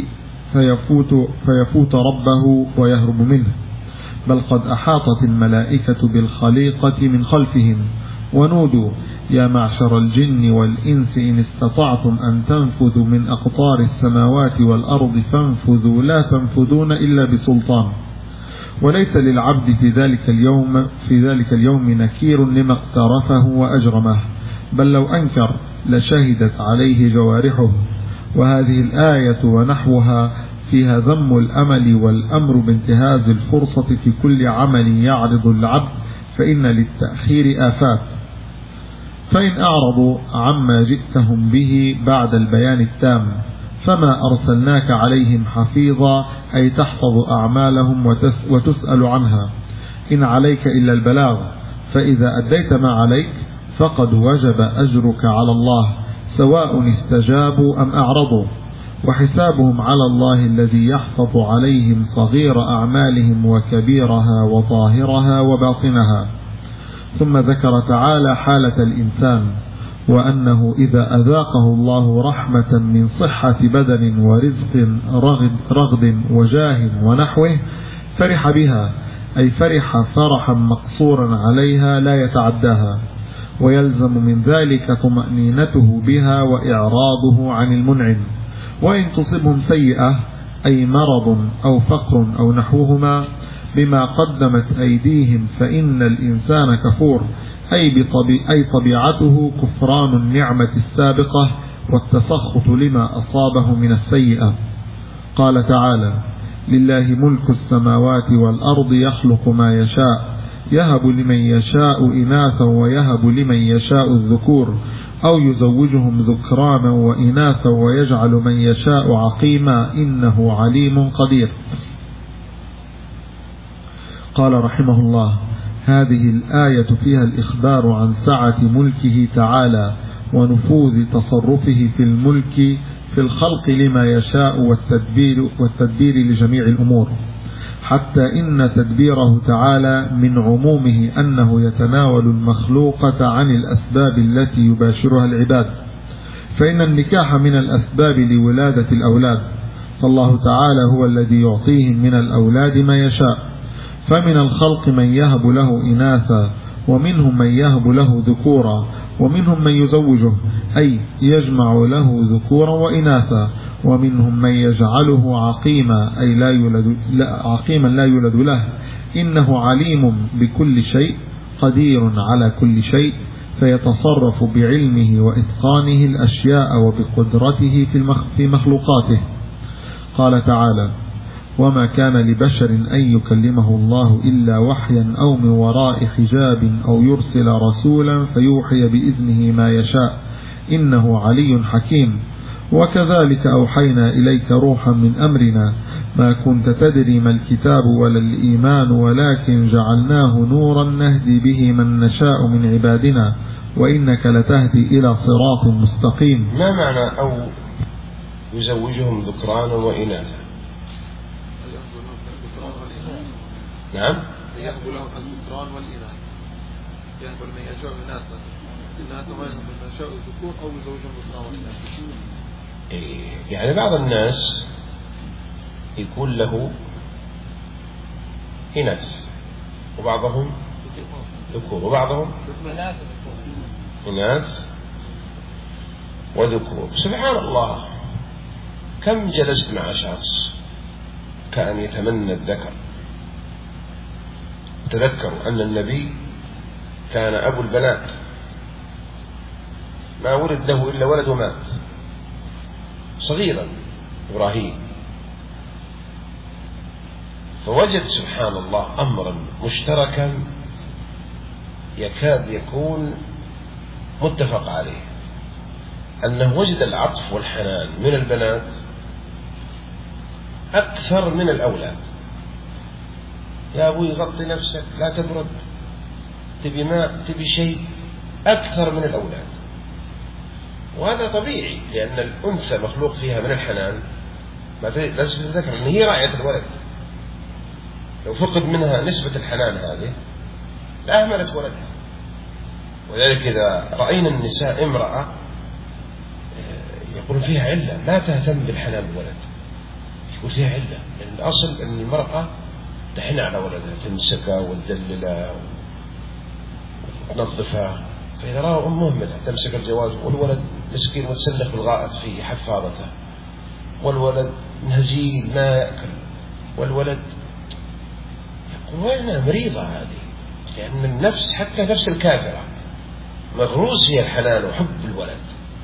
فيفوت ربه ويهرب منه، بل قد أحاطت الملائكة بالخليقة من خلفهم ونودوا: يا معشر الجن والإنس إن استطعتم أن تنفذوا من أقطار السماوات والأرض فانفذوا لا تنفذون إلا بسلطان. وليس للعبد في ذلك اليوم نكير لما اقترفه وأجرمه، بل لو أنكر لشهدت عليه جوارحه. وهذه الآية ونحوها فيها ذم الأمل والأمر بانتهاز الفرصة في كل عمل يعرض العبد، فإن للتأخير آفات. فإن أعرضوا عما جئتهم به بعد البيان التام فما أرسلناك عليهم حفيظا، أي تحفظ أعمالهم وتسأل عنها. إن عليك إلا البلاغ، فإذا أديت ما عليك فقد وجب أجرك على الله، سواء استجابوا أم أعرضوا، وحسابهم على الله الذي يحفظ عليهم صغير أعمالهم وكبيرها وظاهرها وباطنها. ثم ذكر تعالى حالة الإنسان، وأنه إذا أذاقه الله رحمة من صحة بدن ورزق رغد وجاه ونحوه فرح بها، أي فرح فرحا مقصورا عليها لا يتعداها، ويلزم من ذلك طمأنينته بها وإعراضه عن المنعم. وإن تصبهم سيئة أي مرض أو فقر أو نحوهما بما قدمت أيديهم فإن الإنسان كفور، أي طبيعته كفران النعمة السابقة والتسخط لما أصابه من السيئة. قال تعالى: لله ملك السماوات والأرض يخلق ما يشاء، يهب لمن يشاء إناثا ويهب لمن يشاء الذكور، أو يزوجهم ذكرانا وإناثا ويجعل من يشاء عقيما إنه عليم قدير. قال رحمه الله: هذه الآية فيها الإخبار عن سعة ملكه تعالى ونفوذ تصرفه في الملك في الخلق لما يشاء والتدبير لجميع الأمور، حتى إن تدبيره تعالى من عمومه أنه يتناول المخلوقة عن الأسباب التي يباشرها العباد، فإن النكاح من الأسباب لولادة الأولاد، فالله تعالى هو الذي يعطيهم من الأولاد ما يشاء، فمن الخلق من يهب له إناثا، ومنهم من يهب له ذكورا، ومنهم من يزوجه أي يجمع له ذكورا وإناثا، ومنهم من يجعله عقيما أي عقيما لا يولد له، إنه عليم بكل شيء قدير على كل شيء، فيتصرف بعلمه وإتقانه الأشياء وبقدرته في مخلوقاته. قال تعالى: وما كان لبشر أن يكلمه الله إلا وحيا أو من وراء حجاب أو يرسل رسولا فيوحي بإذنه ما يشاء إنه علي حكيم. وكذلك أوحينا إليك روحا من أمرنا ما كنت تدري ما الكتاب ولا الإيمان ولكن جعلناه نورا نهدي به من نشاء من عبادنا وإنك لتهدي إلى صراط مستقيم. ما معنى أو يزوجهم ذكرانا وإناثا؟ نعم، يهب له الذكران والإناث، يهب من يشاء إناثا من يشاء الذكور أو يزوجهم ذكران والإناث. يعني بعض الناس يكون له إناث وبعضهم ذكور وبعضهم إناث وذكور. سبحان الله، كم جلست مع شخص كأن يتمنى الذكر. تذكروا أن النبي كان أبو البنات، ما ولد له إلا ولد ومات صغيرا إبراهيم، فوجد سبحان الله أمرا مشتركا يكاد يكون متفق عليه، أنه وجد العطف والحنان من البنات أكثر من الأولاد. يا أبوي غطي نفسك، لا تبرد، تبي ماء، تبي شيء، أكثر من الأولاد. وهذا طبيعي، لأن الأنثى مخلوق فيها من الحنان لازم تذكر أن هي راعية الولد. لو فقد منها نسبة الحنان هذه لأهملت ولدها. ولذلك إذا رأينا النساء امرأة يقول فيها علة لا تهتم بالحنان الولد، يقول فيها علة، لأن الأصل أن المرأة تحن على ولدها، تمسكها وتدللها وتنظفها. فإذا رأوا مهملة تمسك الجواز والولد مسكين وتسلخ بالغائط في حفاظته، والولد هزيل ما يأكل، والولد يقول وينها مريضة هذه، لأن النفس حتى نفس الكافرة مغروس فيها الحنان وحب الولد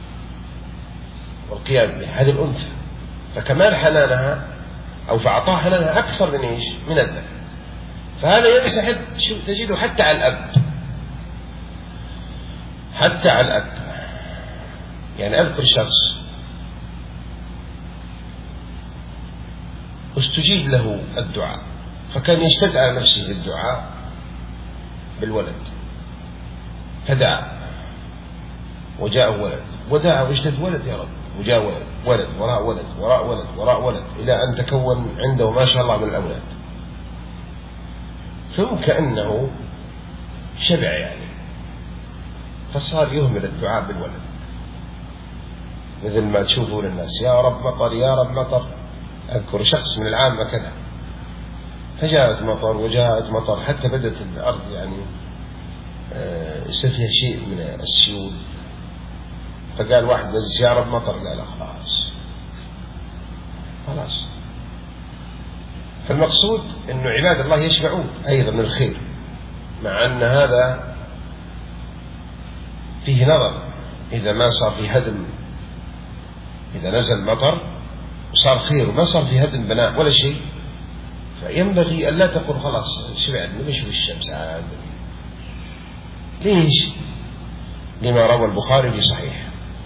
والقيام به، هذه الأنثى، فكمال حنانها أو فأعطاه حنانها أكثر من إيش؟ من الذكر. فهذا ينسحب تجده حتى على الأب، حتى على الأب. يعني أذكر شخص استجيب له الدعاء، فكان يشتد على نفسه الدعاء بالولد، فدعا وجاء ولد، ودعا واشتد ولد يا رب، وجاء ولد، ولد وراء ولد وراء ولد وراء ولد، إلى أن تكون عنده ما شاء الله من الأولاد. ثم كأنه شبع يعني، فصار يهمل الدعاء بالولد، مثل ما تشوفون الناس يا رب مطر يا رب مطر. أذكر شخص من العامة كذا، فجاءت مطر وجاءت مطر حتى بدت الأرض يعني يصير فيها شيء من السيول، فقال واحد بس يا رب مطر، قال لا خلاص. فالمقصود أنه عباد الله يشبعون أيضا من الخير، مع أن هذا فيه نظر. إذا ما صار في هدم، إذا نزل مطر وصار خير وما صار في هدم بناء ولا شيء، فينبغي أن لا تقول خلاص شبعنا نشوف الشمس عاد. ليش؟ لما روى البخاري في صحيح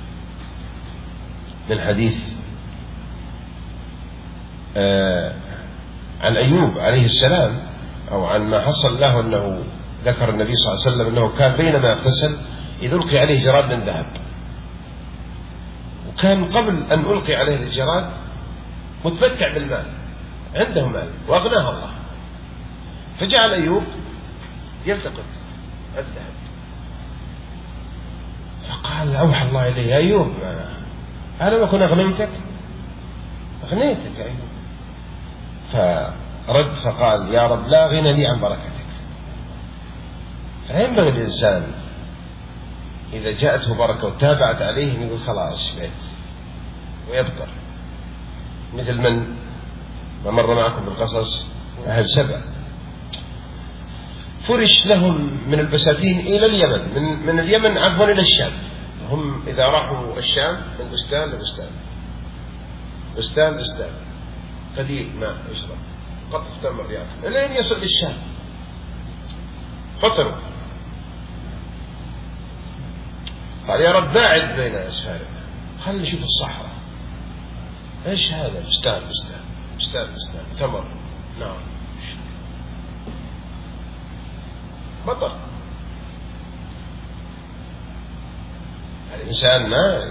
من حديث عن أيوب عليه السلام، أو عن ما حصل له أنه ذكر النبي صلى الله عليه وسلم أنه كان بينما يغتسل إذ ألقي عليه جراد من ذهب، وكان قبل أن ألقي عليه الجراد متمتع بالمال، عنده مال وأغناه الله، فجعل أيوب يلتقط الذهب، فقال أوحى الله إليه يا أيوب أنا ما كنت أغنيتك يا أيوب، فرد فقال يا رب لا غنى لي عن بركتك. فينبغي الإنسان إذا جاءته بركة وتابعت عليه يقول خلاص بيت ويبطر، مثل من ما مر معكم بالقصص أهل سبع فرش لهم من البساتين إلى اليمن، من اليمن عفوا إلى الشام، هم إذا راحوا الشام من بستان لبستان، بستان لبستان، قليل ماء يشرب قطف تمر يأكل إلى أن يصل للشام، فطروا. قال يا رب باعد بين أسفارنا، خلنا نشوف الصحراء إيش هذا، بستان ثمر، نعم مطر. الإنسان ما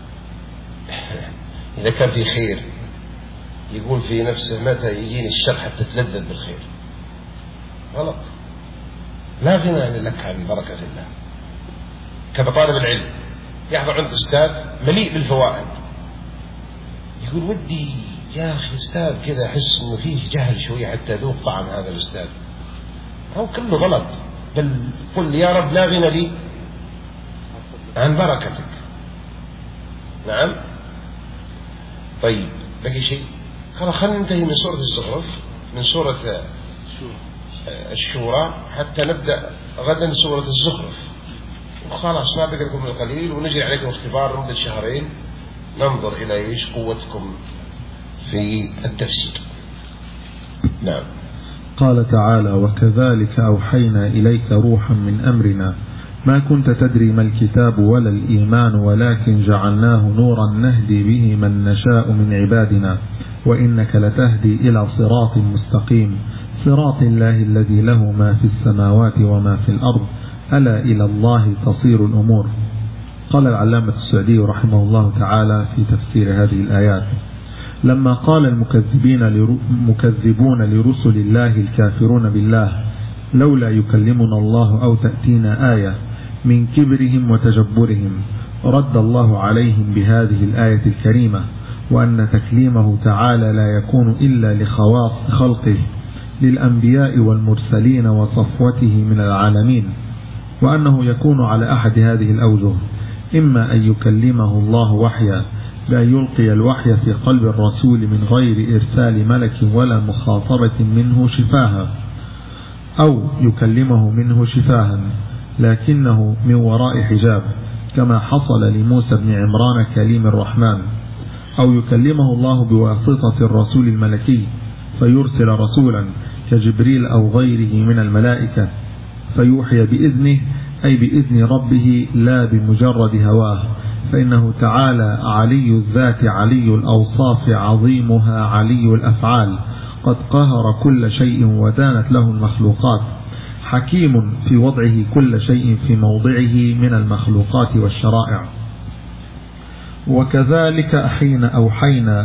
إذا كان في خير يقول في نفسه متى يجيني الشر حتى تلذذ بالخير، غلط. لا غنى لك عن بركة الله. كطالب العلم يحضر عند أستاذ مليء بالفوائد، يقول ودي يا أخي أستاذ كذا أحس إنه فيه جهل شوية حتى أذوق طعم هذا الأستاذ، هو كله غلط. بل قل يا رب لا غنى لي عن بركتك. نعم. طيب بقي شيء، خلينا ننتهي من سورة الزخرف، من سورة الشورى حتى نبدأ غدا سورة الزخرف، وخلاص ما بقي لكم القليل، ونجري عليكم اختبار لمدة شهرين ننظر إلى إيش قوتكم في التفسير. نعم. قال تعالى وكذلك أوحينا إليك روحا من أمرنا ما كنت تدري ما الكتاب ولا الإيمان ولكن جعلناه نورا نهدي به من نشاء من عبادنا وإنك لتهدي إلى صراط مستقيم صراط الله الذي له ما في السماوات وما في الأرض ألا إلى الله تصير الأمور. قال العلامة السعدي رحمه الله تعالى في تفسير هذه الآيات لما قال المكذبون لرسل الله الكافرون بالله لولا يكلمنا الله أو تأتينا آية من كبرهم وتجبرهم، رد الله عليهم بهذه الآية الكريمة وأن تكليمه تعالى لا يكون إلا لخواص خلقه للأنبياء والمرسلين وصفوته من العالمين، وأنه يكون على أحد هذه الأوجه: إما أن يكلمه الله وحيا بأن يلقي الوحي في قلب الرسول من غير إرسال ملك ولا مخاطبة منه شفاها، أو يكلمه منه شفاها لكنه من وراء حجاب كما حصل لموسى بن عمران كليم الرحمن، أو يكلمه الله بواسطة الرسول الملكي فيرسل رسولا كجبريل أو غيره من الملائكة فيوحي بإذنه أي بإذن ربه لا بمجرد هواه، فإنه تعالى علي الذات علي الأوصاف عظيمها علي الأفعال قد قهر كل شيء ودانت له المخلوقات، حكيم في وضعه كل شيء في موضعه من المخلوقات والشرائع. وكذلك حين أوحينا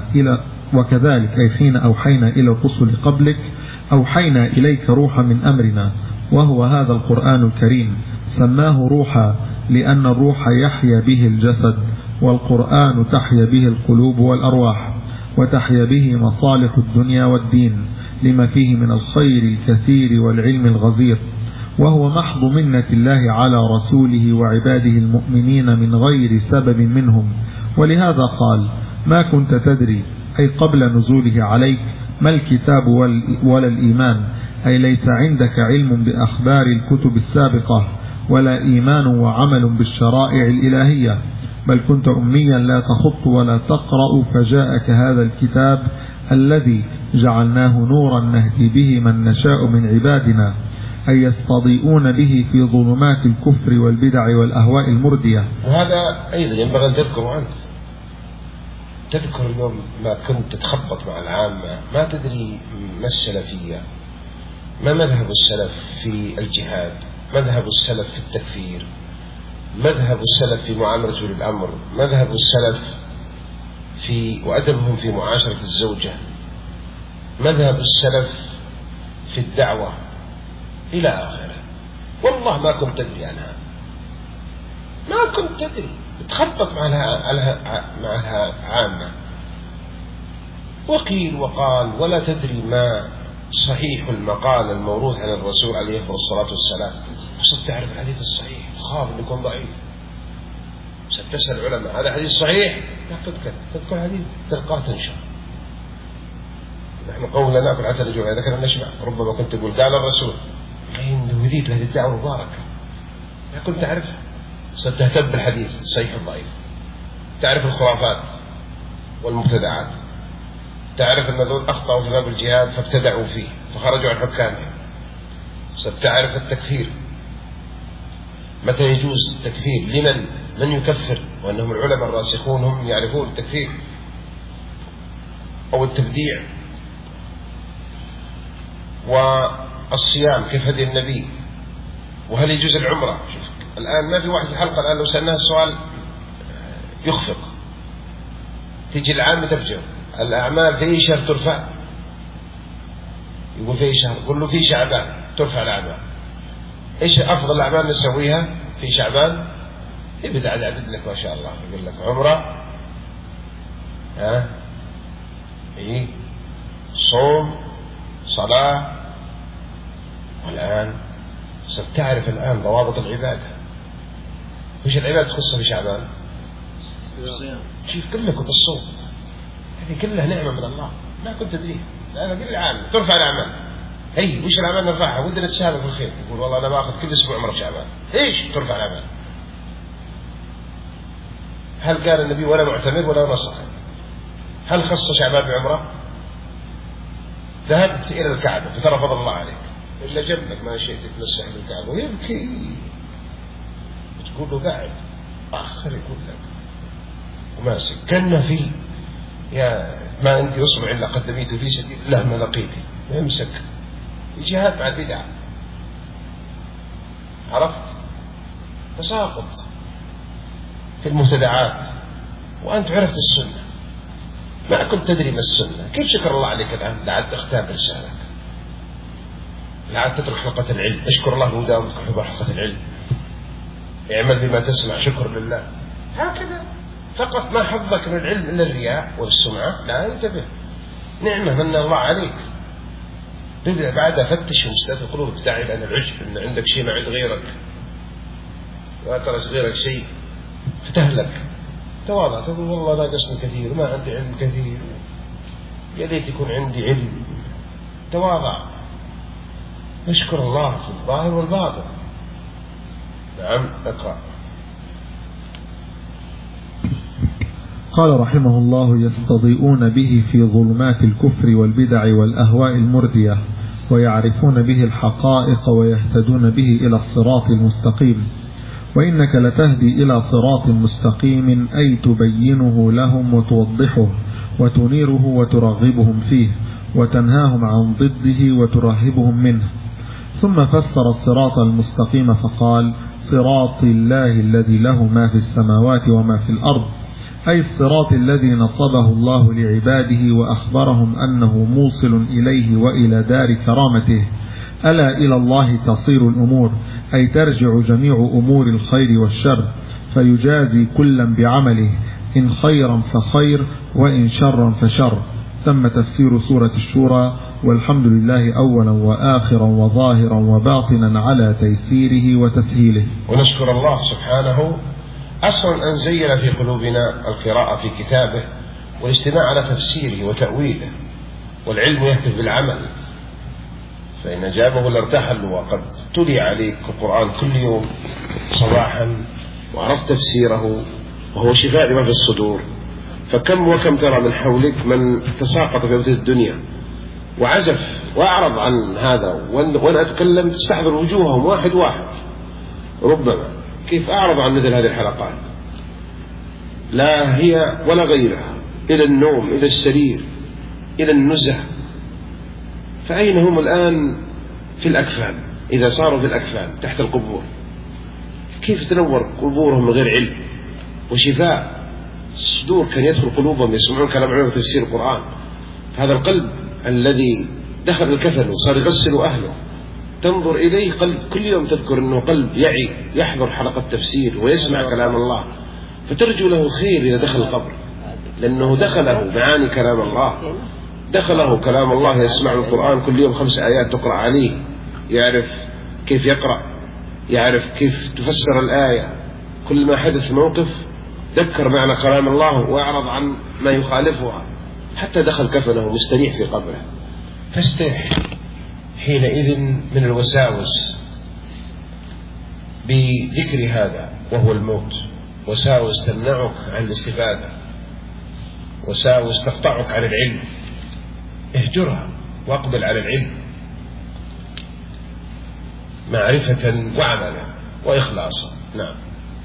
إلى الرسل قبلك أوحينا إليك روحا من أمرنا، وهو هذا القرآن الكريم. سماه روحا لأن الروح يحيا به الجسد، والقرآن تحيا به القلوب والأرواح، وتحيا به مصالح الدنيا والدين لما فيه من الخير الكثير والعلم الغزير، وهو محض منة الله على رسوله وعباده المؤمنين من غير سبب منهم. ولهذا قال: ما كنت تدري، أي قبل نزوله عليك، ما الكتاب ولا الإيمان، أي ليس عندك علم بأخبار الكتب السابقة ولا إيمان وعمل بالشرائع الإلهية، بل كنت أميا لا تخط ولا تقرأ، فجاءك هذا الكتاب الذي جعلناه نورا نهدي به من نشاء من عبادنا، أي يستضيئون به في ظلمات الكفر والبدع والأهواء المردية. وهذا أيضا ينبغي أن تذكره أنت. تذكر اليوم ما كنت تخبط مع العامة، ما تدري ما السلفية، ما مذهب السلف في الجهاد، مذهب السلف في التكفير، مذهب السلف في معاملة ولي الأمر، مذهب السلف في وأدبهم في معاشرة الزوجة، مذهب السلف في الدعوة إلى آخره. والله ما كنت تدري عنها، ما كنت تدري، تخبط معها عامة، وقيل وقال ولا تدري ما صحيح المقال الموروث عن الرسول عليه الصلاة والسلام. وصرت تعرف الحديث الصحيح، تخاف أن يكون ضعيف، ستسأل العلماء هذا حديث صحيح؟ لا تذكر حديث تلقاه تنشر. نحن قولنا نأكل حتى نجوع إذا كنا نشبع، ربما كنت تقول قال الرسول، نريد هذه الدعوة مباركة، لا كنت تعرفها. ستهتم بالحديث الصحيح الضعيف، تعرف الخرافات والمبتدعات، تعرف أن ذول أخطأوا في باب الجهاد فابتدعوا فيه فخرجوا عن حكامهم. ستعرف التكفير، متى يجوز التكفير، لمن، من يكفر، وأنهم العلماء الراسخون هم يعرفون التكفير أو التبديع. والصيام كيف هدي النبي، وهل يجوز العمرة. شوف الآن ما في واحد في الحلقة الآن لو سألناه السؤال يخفق، تيجي العام ترجع الأعمال في أي شهر ترفع، يقول في أي شهر، قل له في شعبان ترفع الأعمال. إيش أفضل الأعمال نسويها في شعبان؟ يبدأ عدد لك ما شاء الله، يقول لك عمرة، إيه، صوم، صلاة. والآن ستعرف الآن ضوابط العبادة. وش العبادة تخصها في شعبان؟ شوف كلها كنت الصوم، هذه كلها نعمة من الله ما كنت تدريها. أنا كل عام ترفع الأعمال. وش الأعمال نرفعها؟ ودنا نتشابه في الخير. يقول والله أنا باخذ كل أسبوع عمرة في شعبان. ترفع الأعمال. هل قال النبي ولا معتمر ولا نصح؟ هل خص شعبان بعمرة؟ ذهبت إلى الكعبة فترى فضل الله عليك، إلا جنبك ما شئت تمسح بالكعبة ويبكي، تقول له قاعد آخر يقول لك وماسك كنا فيه، يا ما عندي أصبع إلا قدميته في سبيل الله ما لقيته، يمسك جهاد مع البدع. عرفت؟ تساقط في المبتدعات وأنت عرفت السنة، ما كنت تدري ما السنة. كيف شكر الله عليك الآن؟ لعد اختار لسانك، لعد تترك حلقة العلم. اشكر الله وداومك حلقة العلم، اعمل بما تسمع، شكر لله. هكذا فقط، ما حظك من العلم إلا الرياء والسمعة. لا، انتبه، نعمة من الله عليك. تبدأ بعدها فتش ومستات القلوب، ابتعد عن العجب ان عندك شيء ما عند غيرك، وترس غيرك شيء فتهلك. تواضع، تقول والله ناقصني كثير، ما عندي علم كثير، يا ليت يكون عندي علم. تواضع، اشكر الله في الظاهر والباطن. نعم، اقرأ. قال رحمه الله: يستضيئون به في ظلمات الكفر والبدع والأهواء المردية، ويعرفون به الحقائق ويهتدون به إلى الصراط المستقيم. وإنك لتهدي إلى صراط مستقيم، أي تبينه لهم وتوضحه وتنيره وترغبهم فيه، وتنهاهم عن ضده وترهبهم منه. ثم فسر الصراط المستقيم فقال: صراط الله الذي له ما في السماوات وما في الأرض، أي الصراط الذي نصبه الله لعباده وأخبرهم أنه موصل إليه وإلى دار كرامته. ألا إلى الله تصير الأمور، أي ترجع جميع أمور الخير والشر، فيجازي كلا بعمله، إن خيرا فخير وإن شرا فشر. تم تفسير سورة الشورى، والحمد لله أولا وآخرا وظاهرا وباطنا على تيسيره وتسهيله. ونشكر الله سبحانه أصلا أن زين في قلوبنا القراءة في كتابه والاجتماع على تفسيره وتأويله، والعلم يهتف بالعمل، فإن جابه لارتحل. وقد تلي عليك القرآن كل يوم صباحا وعرفت تفسيره، وهو شفاء لما في الصدور. فكم وكم ترى من حولك من تساقط في وقت الدنيا وعزف وأعرض عن هذا، وأنا أتكلم تستحضر وجوههم واحد واحد ربما، كيف أعرض عن مثل هذه الحلقات؟ لا هي ولا غيرها، إلى النوم، إلى السرير، إلى النزهة. فأين هم الآن؟ في الأكفان. إذا صاروا في الأكفان تحت القبور، كيف تنور قبورهم من غير علم وشفاء؟ الصدور كان يدخل قلوبهم يسمعون كلام علماء تفسير القرآن. هذا القلب الذي دخل الكفن وصار يغسل أهله، تنظر إليه قلب كل يوم تذكر أنه قلب يعي يحضر حلقة تفسير ويسمع كلام الله، فترجو له خير إذا دخل القبر، لأنه دخله معاني كلام الله، دخله كلام الله، يسمع القرآن كل يوم 5 آيات تقرأ عليه، يعرف كيف يقرأ، يعرف كيف تفسر الآية. كل ما حدث موقف ذكر معنى كلام الله وأعرض عن ما يخالفها، حتى دخل كفنه مستريح في قبره. فاسترح حينئذ من الوساوس بذكر هذا وهو الموت، وساوس تمنعك عن الاستفادة، وساوس تقطعك عن العلم، اهجرها واقبل على العلم معرفة وعملا وإخلاصا. نعم.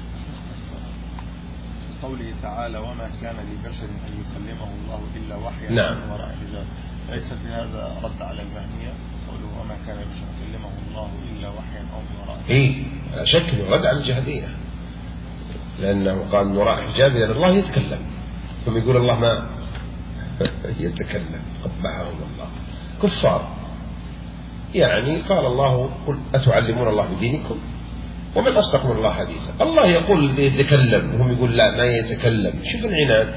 قوله تعالى وما كان لبشر أن يكلمه الله إلا وحيا نعم. من وراء حجاب، ليس في هذا رد على الجهمية؟ قوله وما كان لبشر أن يكلمه الله إلا وحيا أو من وراء حجاب. لا شك أنه رد على الجهمية، لأنه قال من وراء حجاب لأن الله يتكلم، ثم يقول الله ما يتكلم، قبحهم الله كفار. يعني قال الله قل أتعلمون الله بدينكم ومن أصدق من الله حديثا. الله يقول يتكلم وهم يقول لا ما يتكلم. شوف العناد،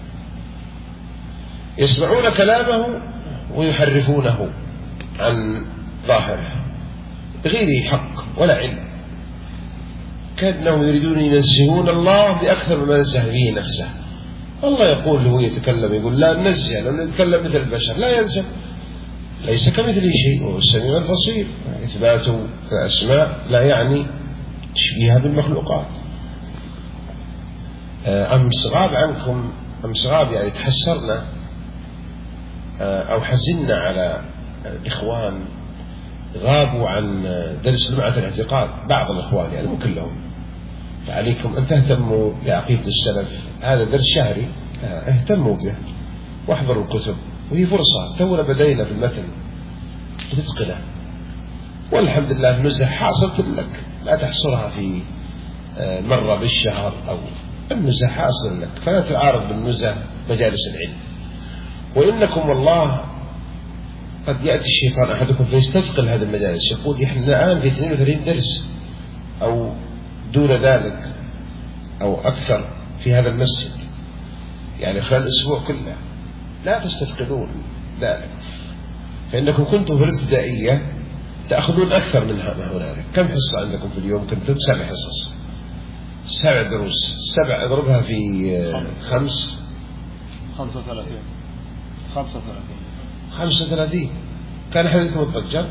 يسمعون كلامه ويحرفونه عن ظاهره بغير حق ولا علم، كأنهم يريدون ينزهون الله بأكثر مما نزه به نفسه. الله يقول هو يتكلم، يقول لا ننزه، لو نتكلم مثل البشر لا ينزه، ليس كمثله شيء وهو السميع البصير. إثبات الأسماء لا يعني تشبيهها بالمخلوقات. أمس غاب عنكم، أمس غاب يعني تحسرنا أو حزنا على الإخوان غابوا عن درس لمعة الاعتقاد، بعض الإخوان يعني مو كلهم. فعليكم أن تهتموا بعقيدة السلف، هذا درس شهري اهتموا به واحضروا الكتب، وهي فرصة. تونا بدينا في المتن بتتقنه، والحمد لله النزهة حاصلت لك، لا تحصرها في مرة بالشهر، أو النزهة حاصل لك، فلا تعارض بالنزهة مجالس العلم. وإنكم والله قد يأتي الشيطان أحدكم فيستثقل هذه المجالس، يقول إحنا الآن في 32 درس أو دون ذلك أو أكثر في هذا المسجد، يعني خلال الأسبوع كله. لا تستثقلون ذلك، فإنكم كنتم في الابتدائية تأخذون أكثر منها ما هنالك. كم حصة عندكم في اليوم؟ كنتم 7 حصص، 7 دروس، 7 اضربها في 35 كان حديثكم الضجر.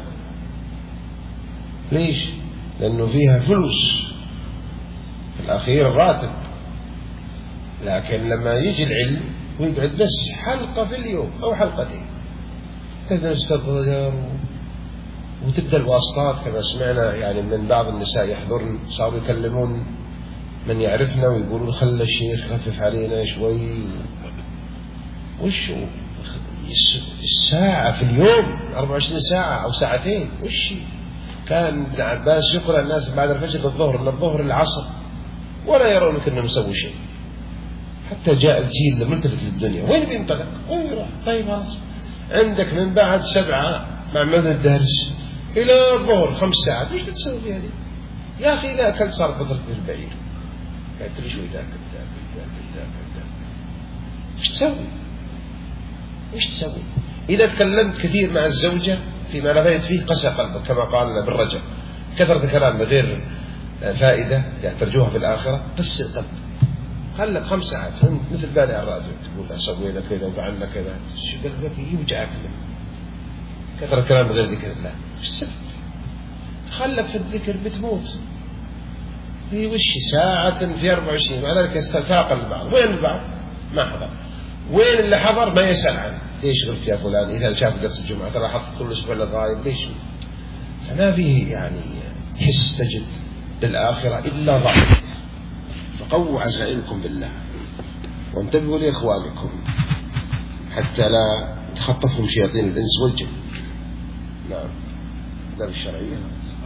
ليش؟ لأنه فيها فلوس في الأخير الراتب، لكن لما يجي العلم ويقعد بس حلقة في اليوم أو حلقتين تستغرق، وتبدأ الواسطات كما سمعنا يعني من بعض النساء يحضرن صاروا يكلمون من يعرفنا ويقولون خلى الشيخ خفف علينا شوي. وش الساعة في اليوم 24 ساعة أو ساعتين؟ وش كان ابن عباس يقرأ الناس بعد الفجر الظهر من الظهر للعصر ولا يرون كأنه مسوي شيء، حتى جاء الجيل الملتفت للدنيا. وين بينطلق؟ وين يروح؟ طيب خلاص عندك من بعد 7 مع مدى الدرس إلى الظهر 5 ساعات، وش بتسوي في هذه؟ يا أخي لا أكل صار فترة بالبعير، قاعد لي شوي ذاك وش تسوي؟ وش تسوي؟ إذا تكلمت كثير مع الزوجة فيما لا فائدة فيه قسى قلبك كما قال بالرجل، كثرة الكلام بغير فائدة يعني ترجوها في الآخرة، قسى القلب. خلك 5 ساعات مثل بالي على الراديو تقول سوينا كذا وفعلنا كذا، شو قلبك يوجعك كثرة الكلام بغير ذكر الله. وش السبب؟ خلك في الذكر بتموت. هي وش ساعة في 24 مع ذلك يستفاق البعض. وين البعض؟ ما حضر. وين اللي حضر ما يسأل عنه. ليش غبت يا فلان؟ إذا شاف درس الجمعة ترى حط كل أسبوع للغايب ليش؟ فما فيه يعني حس تجد للآخرة إلا ضعف. فقووا عزائمكم بالله وانتبهوا لإخوانكم حتى لا تخطفهم شياطين الإنس والجن. نعم. الأداب الشرعية.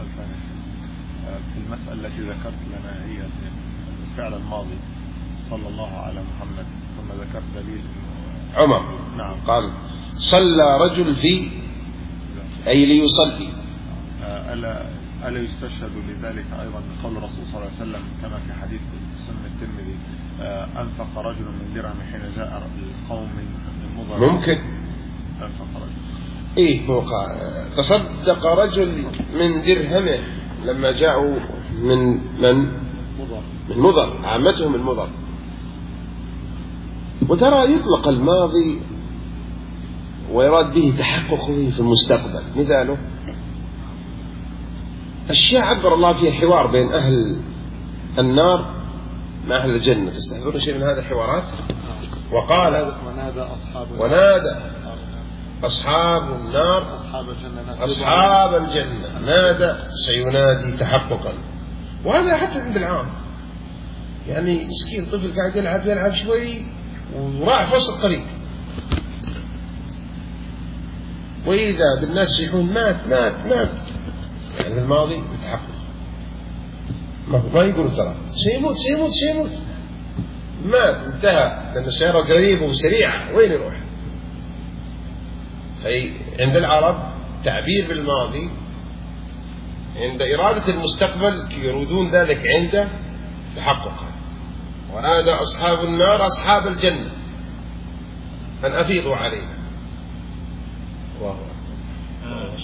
في المسألة التي ذكرت لنا هي الفعل الماضي صلى الله على محمد، ثم ذكرت دليل عمر. نعم. قال صلى رجل في أي ليصلي. ألا يستشهد لذلك أيضا قول الرسول صلى الله عليه وسلم كما في حديث سنن الترمذي أنفق رجل من درهم حين جاء القوم من مضر. ممكن أنفق رجل إيه موقع تصدق رجل من درهمه لما جاءوا من مضر، عامتهم المضر. وترى يطلق الماضي ويراد به تحققه في المستقبل. مثاله أشياء عبر الله فيها حوار بين أهل النار مع أهل الجنة. تستحضرون شيء من هذه الحوارات؟ وقال ونادى أصحاب النار أصحاب الجنة نادى سينادي تحققا. وهذا حتى عند العام يعني مسكين طفل قاعد يلعب شوي وراح في وسط الطريق وإذا بالناس يحون مات يعني الماضي يتحقق ما يقول ترى سيموت مات انتهى لأن السيارة قريبة وسريعة وين يروح. عند العرب تعبير بالماضي عند إرادة المستقبل يريدون ذلك عند تحققه. ونادى أصحاب النار أصحاب الجنة أن أفيضوا علينا.